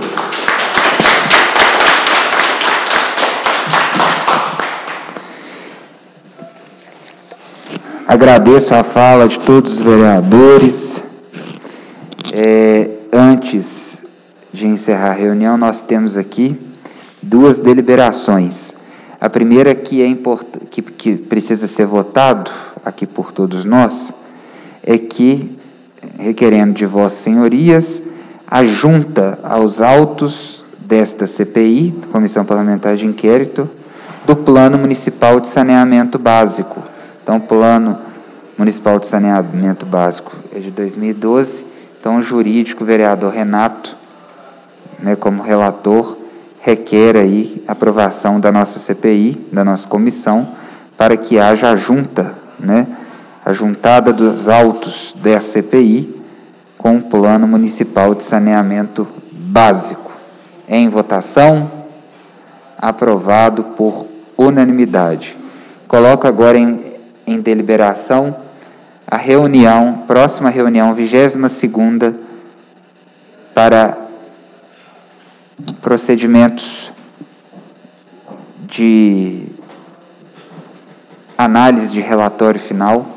Agradeço a fala de todos os vereadores. Antes de encerrar a reunião, nós temos aqui 2 deliberações. A primeira que precisa ser votado aqui por todos nós, é que, requerendo de vossas senhorias, a junta aos autos desta CPI, Comissão Parlamentar de Inquérito, do Plano Municipal de Saneamento Básico. Então, o Plano Municipal de Saneamento Básico é de 2012, então o jurídico, o vereador Renato, né, como relator, requer aí a aprovação da nossa CPI, da nossa comissão, para que haja a junta, né, a juntada dos autos dessa CPI com o Plano Municipal de Saneamento Básico. Em votação, aprovado por unanimidade. Coloco agora em deliberação a reunião, próxima reunião, 22ª, para procedimentos de análise de relatório final,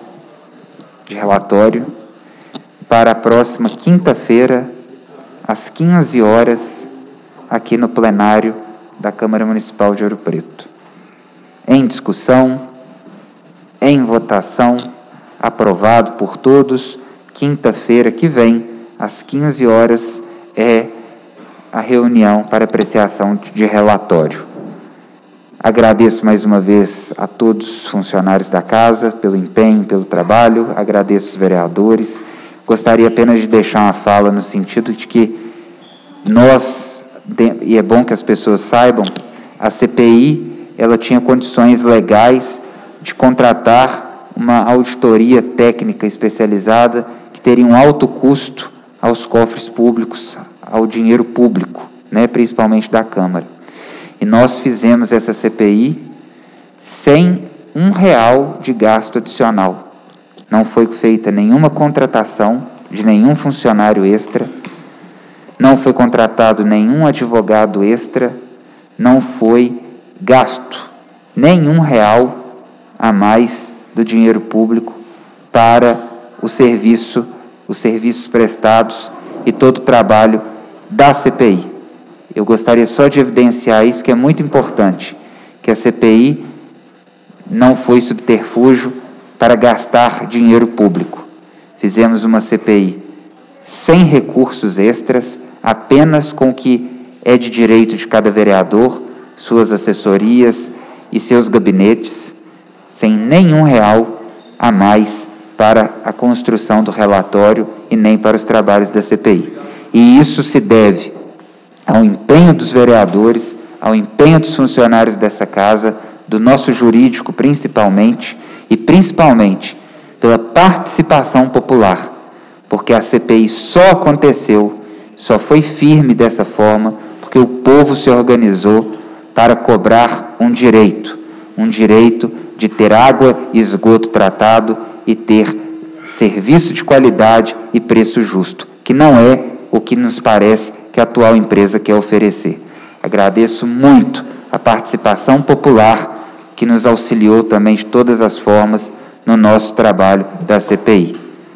para a próxima quinta-feira, às 15 horas, aqui no plenário da Câmara Municipal de Ouro Preto. Em discussão, em votação, aprovado por todos. Quinta-feira que vem, às 15 horas, é a reunião para apreciação de relatório. Agradeço mais uma vez a todos os funcionários da casa pelo empenho, pelo trabalho, agradeço os vereadores. Gostaria apenas de deixar uma fala no sentido de que nós, e é bom que as pessoas saibam, a CPI, ela tinha condições legais de contratar uma auditoria técnica especializada que teria um alto custo aos cofres públicos, ao dinheiro público, né, principalmente da Câmara. E nós fizemos essa CPI sem R$1 de gasto adicional. Não foi feita nenhuma contratação de nenhum funcionário extra, não foi contratado nenhum advogado extra, não foi gasto nenhum R$1 a mais do dinheiro público para os serviços prestados e todo o trabalho da CPI. Eu gostaria só de evidenciar isso, que é muito importante, que a CPI não foi subterfúgio para gastar dinheiro público. Fizemos uma CPI sem recursos extras, apenas com o que é de direito de cada vereador, suas assessorias e seus gabinetes, sem nenhum R$1 a mais para a construção do relatório e nem para os trabalhos da CPI. E isso se deve ao empenho dos vereadores, ao empenho dos funcionários dessa casa, do nosso jurídico principalmente, e principalmente pela participação popular, porque a CPI só aconteceu, só foi firme dessa forma, porque o povo se organizou para cobrar um direito de ter água e esgoto tratado e ter serviço de qualidade e preço justo, que não é o que nos parece que a atual empresa quer oferecer. Agradeço muito a participação popular que nos auxiliou também de todas as formas no nosso trabalho da CPI.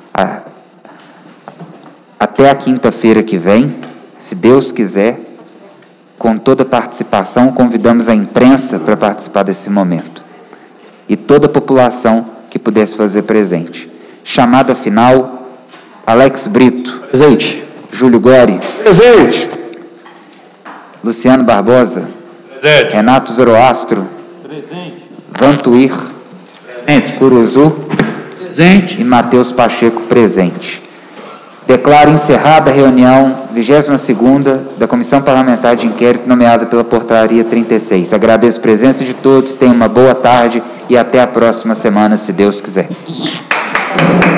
Até a quinta-feira que vem, se Deus quiser, com toda a participação, convidamos a imprensa para participar desse momento. E toda a população que pudesse fazer presente. Chamada final, Alex Brito. Presente. Júlio Gori. Presente. Luciano Barbosa. Presente. Renato Zoroastro. Presente. Vantuir. Presente. Curuzu. Presente. E Matheus Pacheco, presente. Declaro encerrada a reunião 22ª da Comissão Parlamentar de Inquérito nomeada pela Portaria 36. Agradeço a presença de todos, tenham uma boa tarde e até a próxima semana, se Deus quiser.